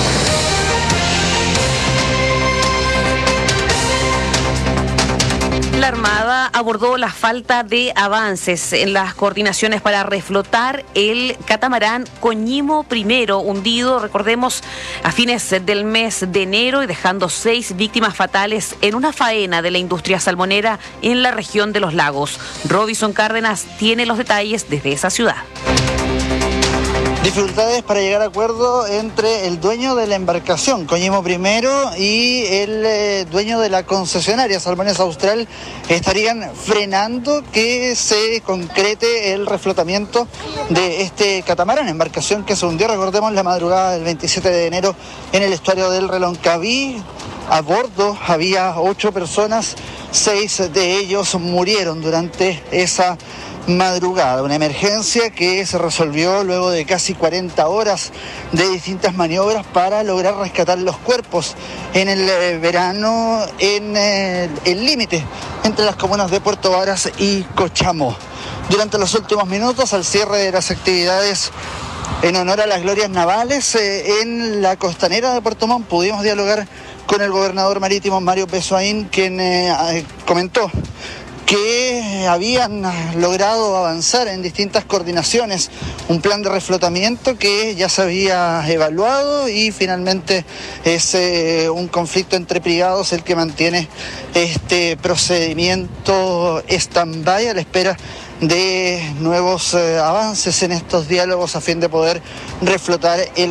La Armada abordó la falta de avances en las coordinaciones para reflotar el catamarán Coñimo primero, hundido, recordemos, a fines del mes de enero y dejando seis víctimas fatales en una faena de la industria salmonera en la región de los lagos. Robinson Cárdenas tiene los detalles desde esa ciudad. Dificultades para llegar a acuerdo entre el dueño de la embarcación, Coñimo Primero, y el eh, dueño de la concesionaria, Salmones Austral, estarían frenando que se concrete el reflotamiento de este catamarán, embarcación que se hundió, recordemos, la madrugada del veintisiete de enero en el estuario del Reloncaví. A bordo había ocho personas, seis de ellos murieron durante esa madrugada, una emergencia que se resolvió luego de casi cuarenta horas de distintas maniobras para lograr rescatar los cuerpos en el eh, verano en eh, el límite entre las comunas de Puerto Varas y Cochamó. Durante los últimos minutos, al cierre de las actividades en honor a las glorias navales eh, en la costanera de Puerto Montt, pudimos dialogar con el gobernador marítimo Mario Pesoaín, quien eh, comentó que habían logrado avanzar en distintas coordinaciones, un plan de reflotamiento que ya se había evaluado y finalmente es eh, un conflicto entre privados el que mantiene este procedimiento stand-by a la espera de nuevos eh, avances en estos diálogos a fin de poder reflotar el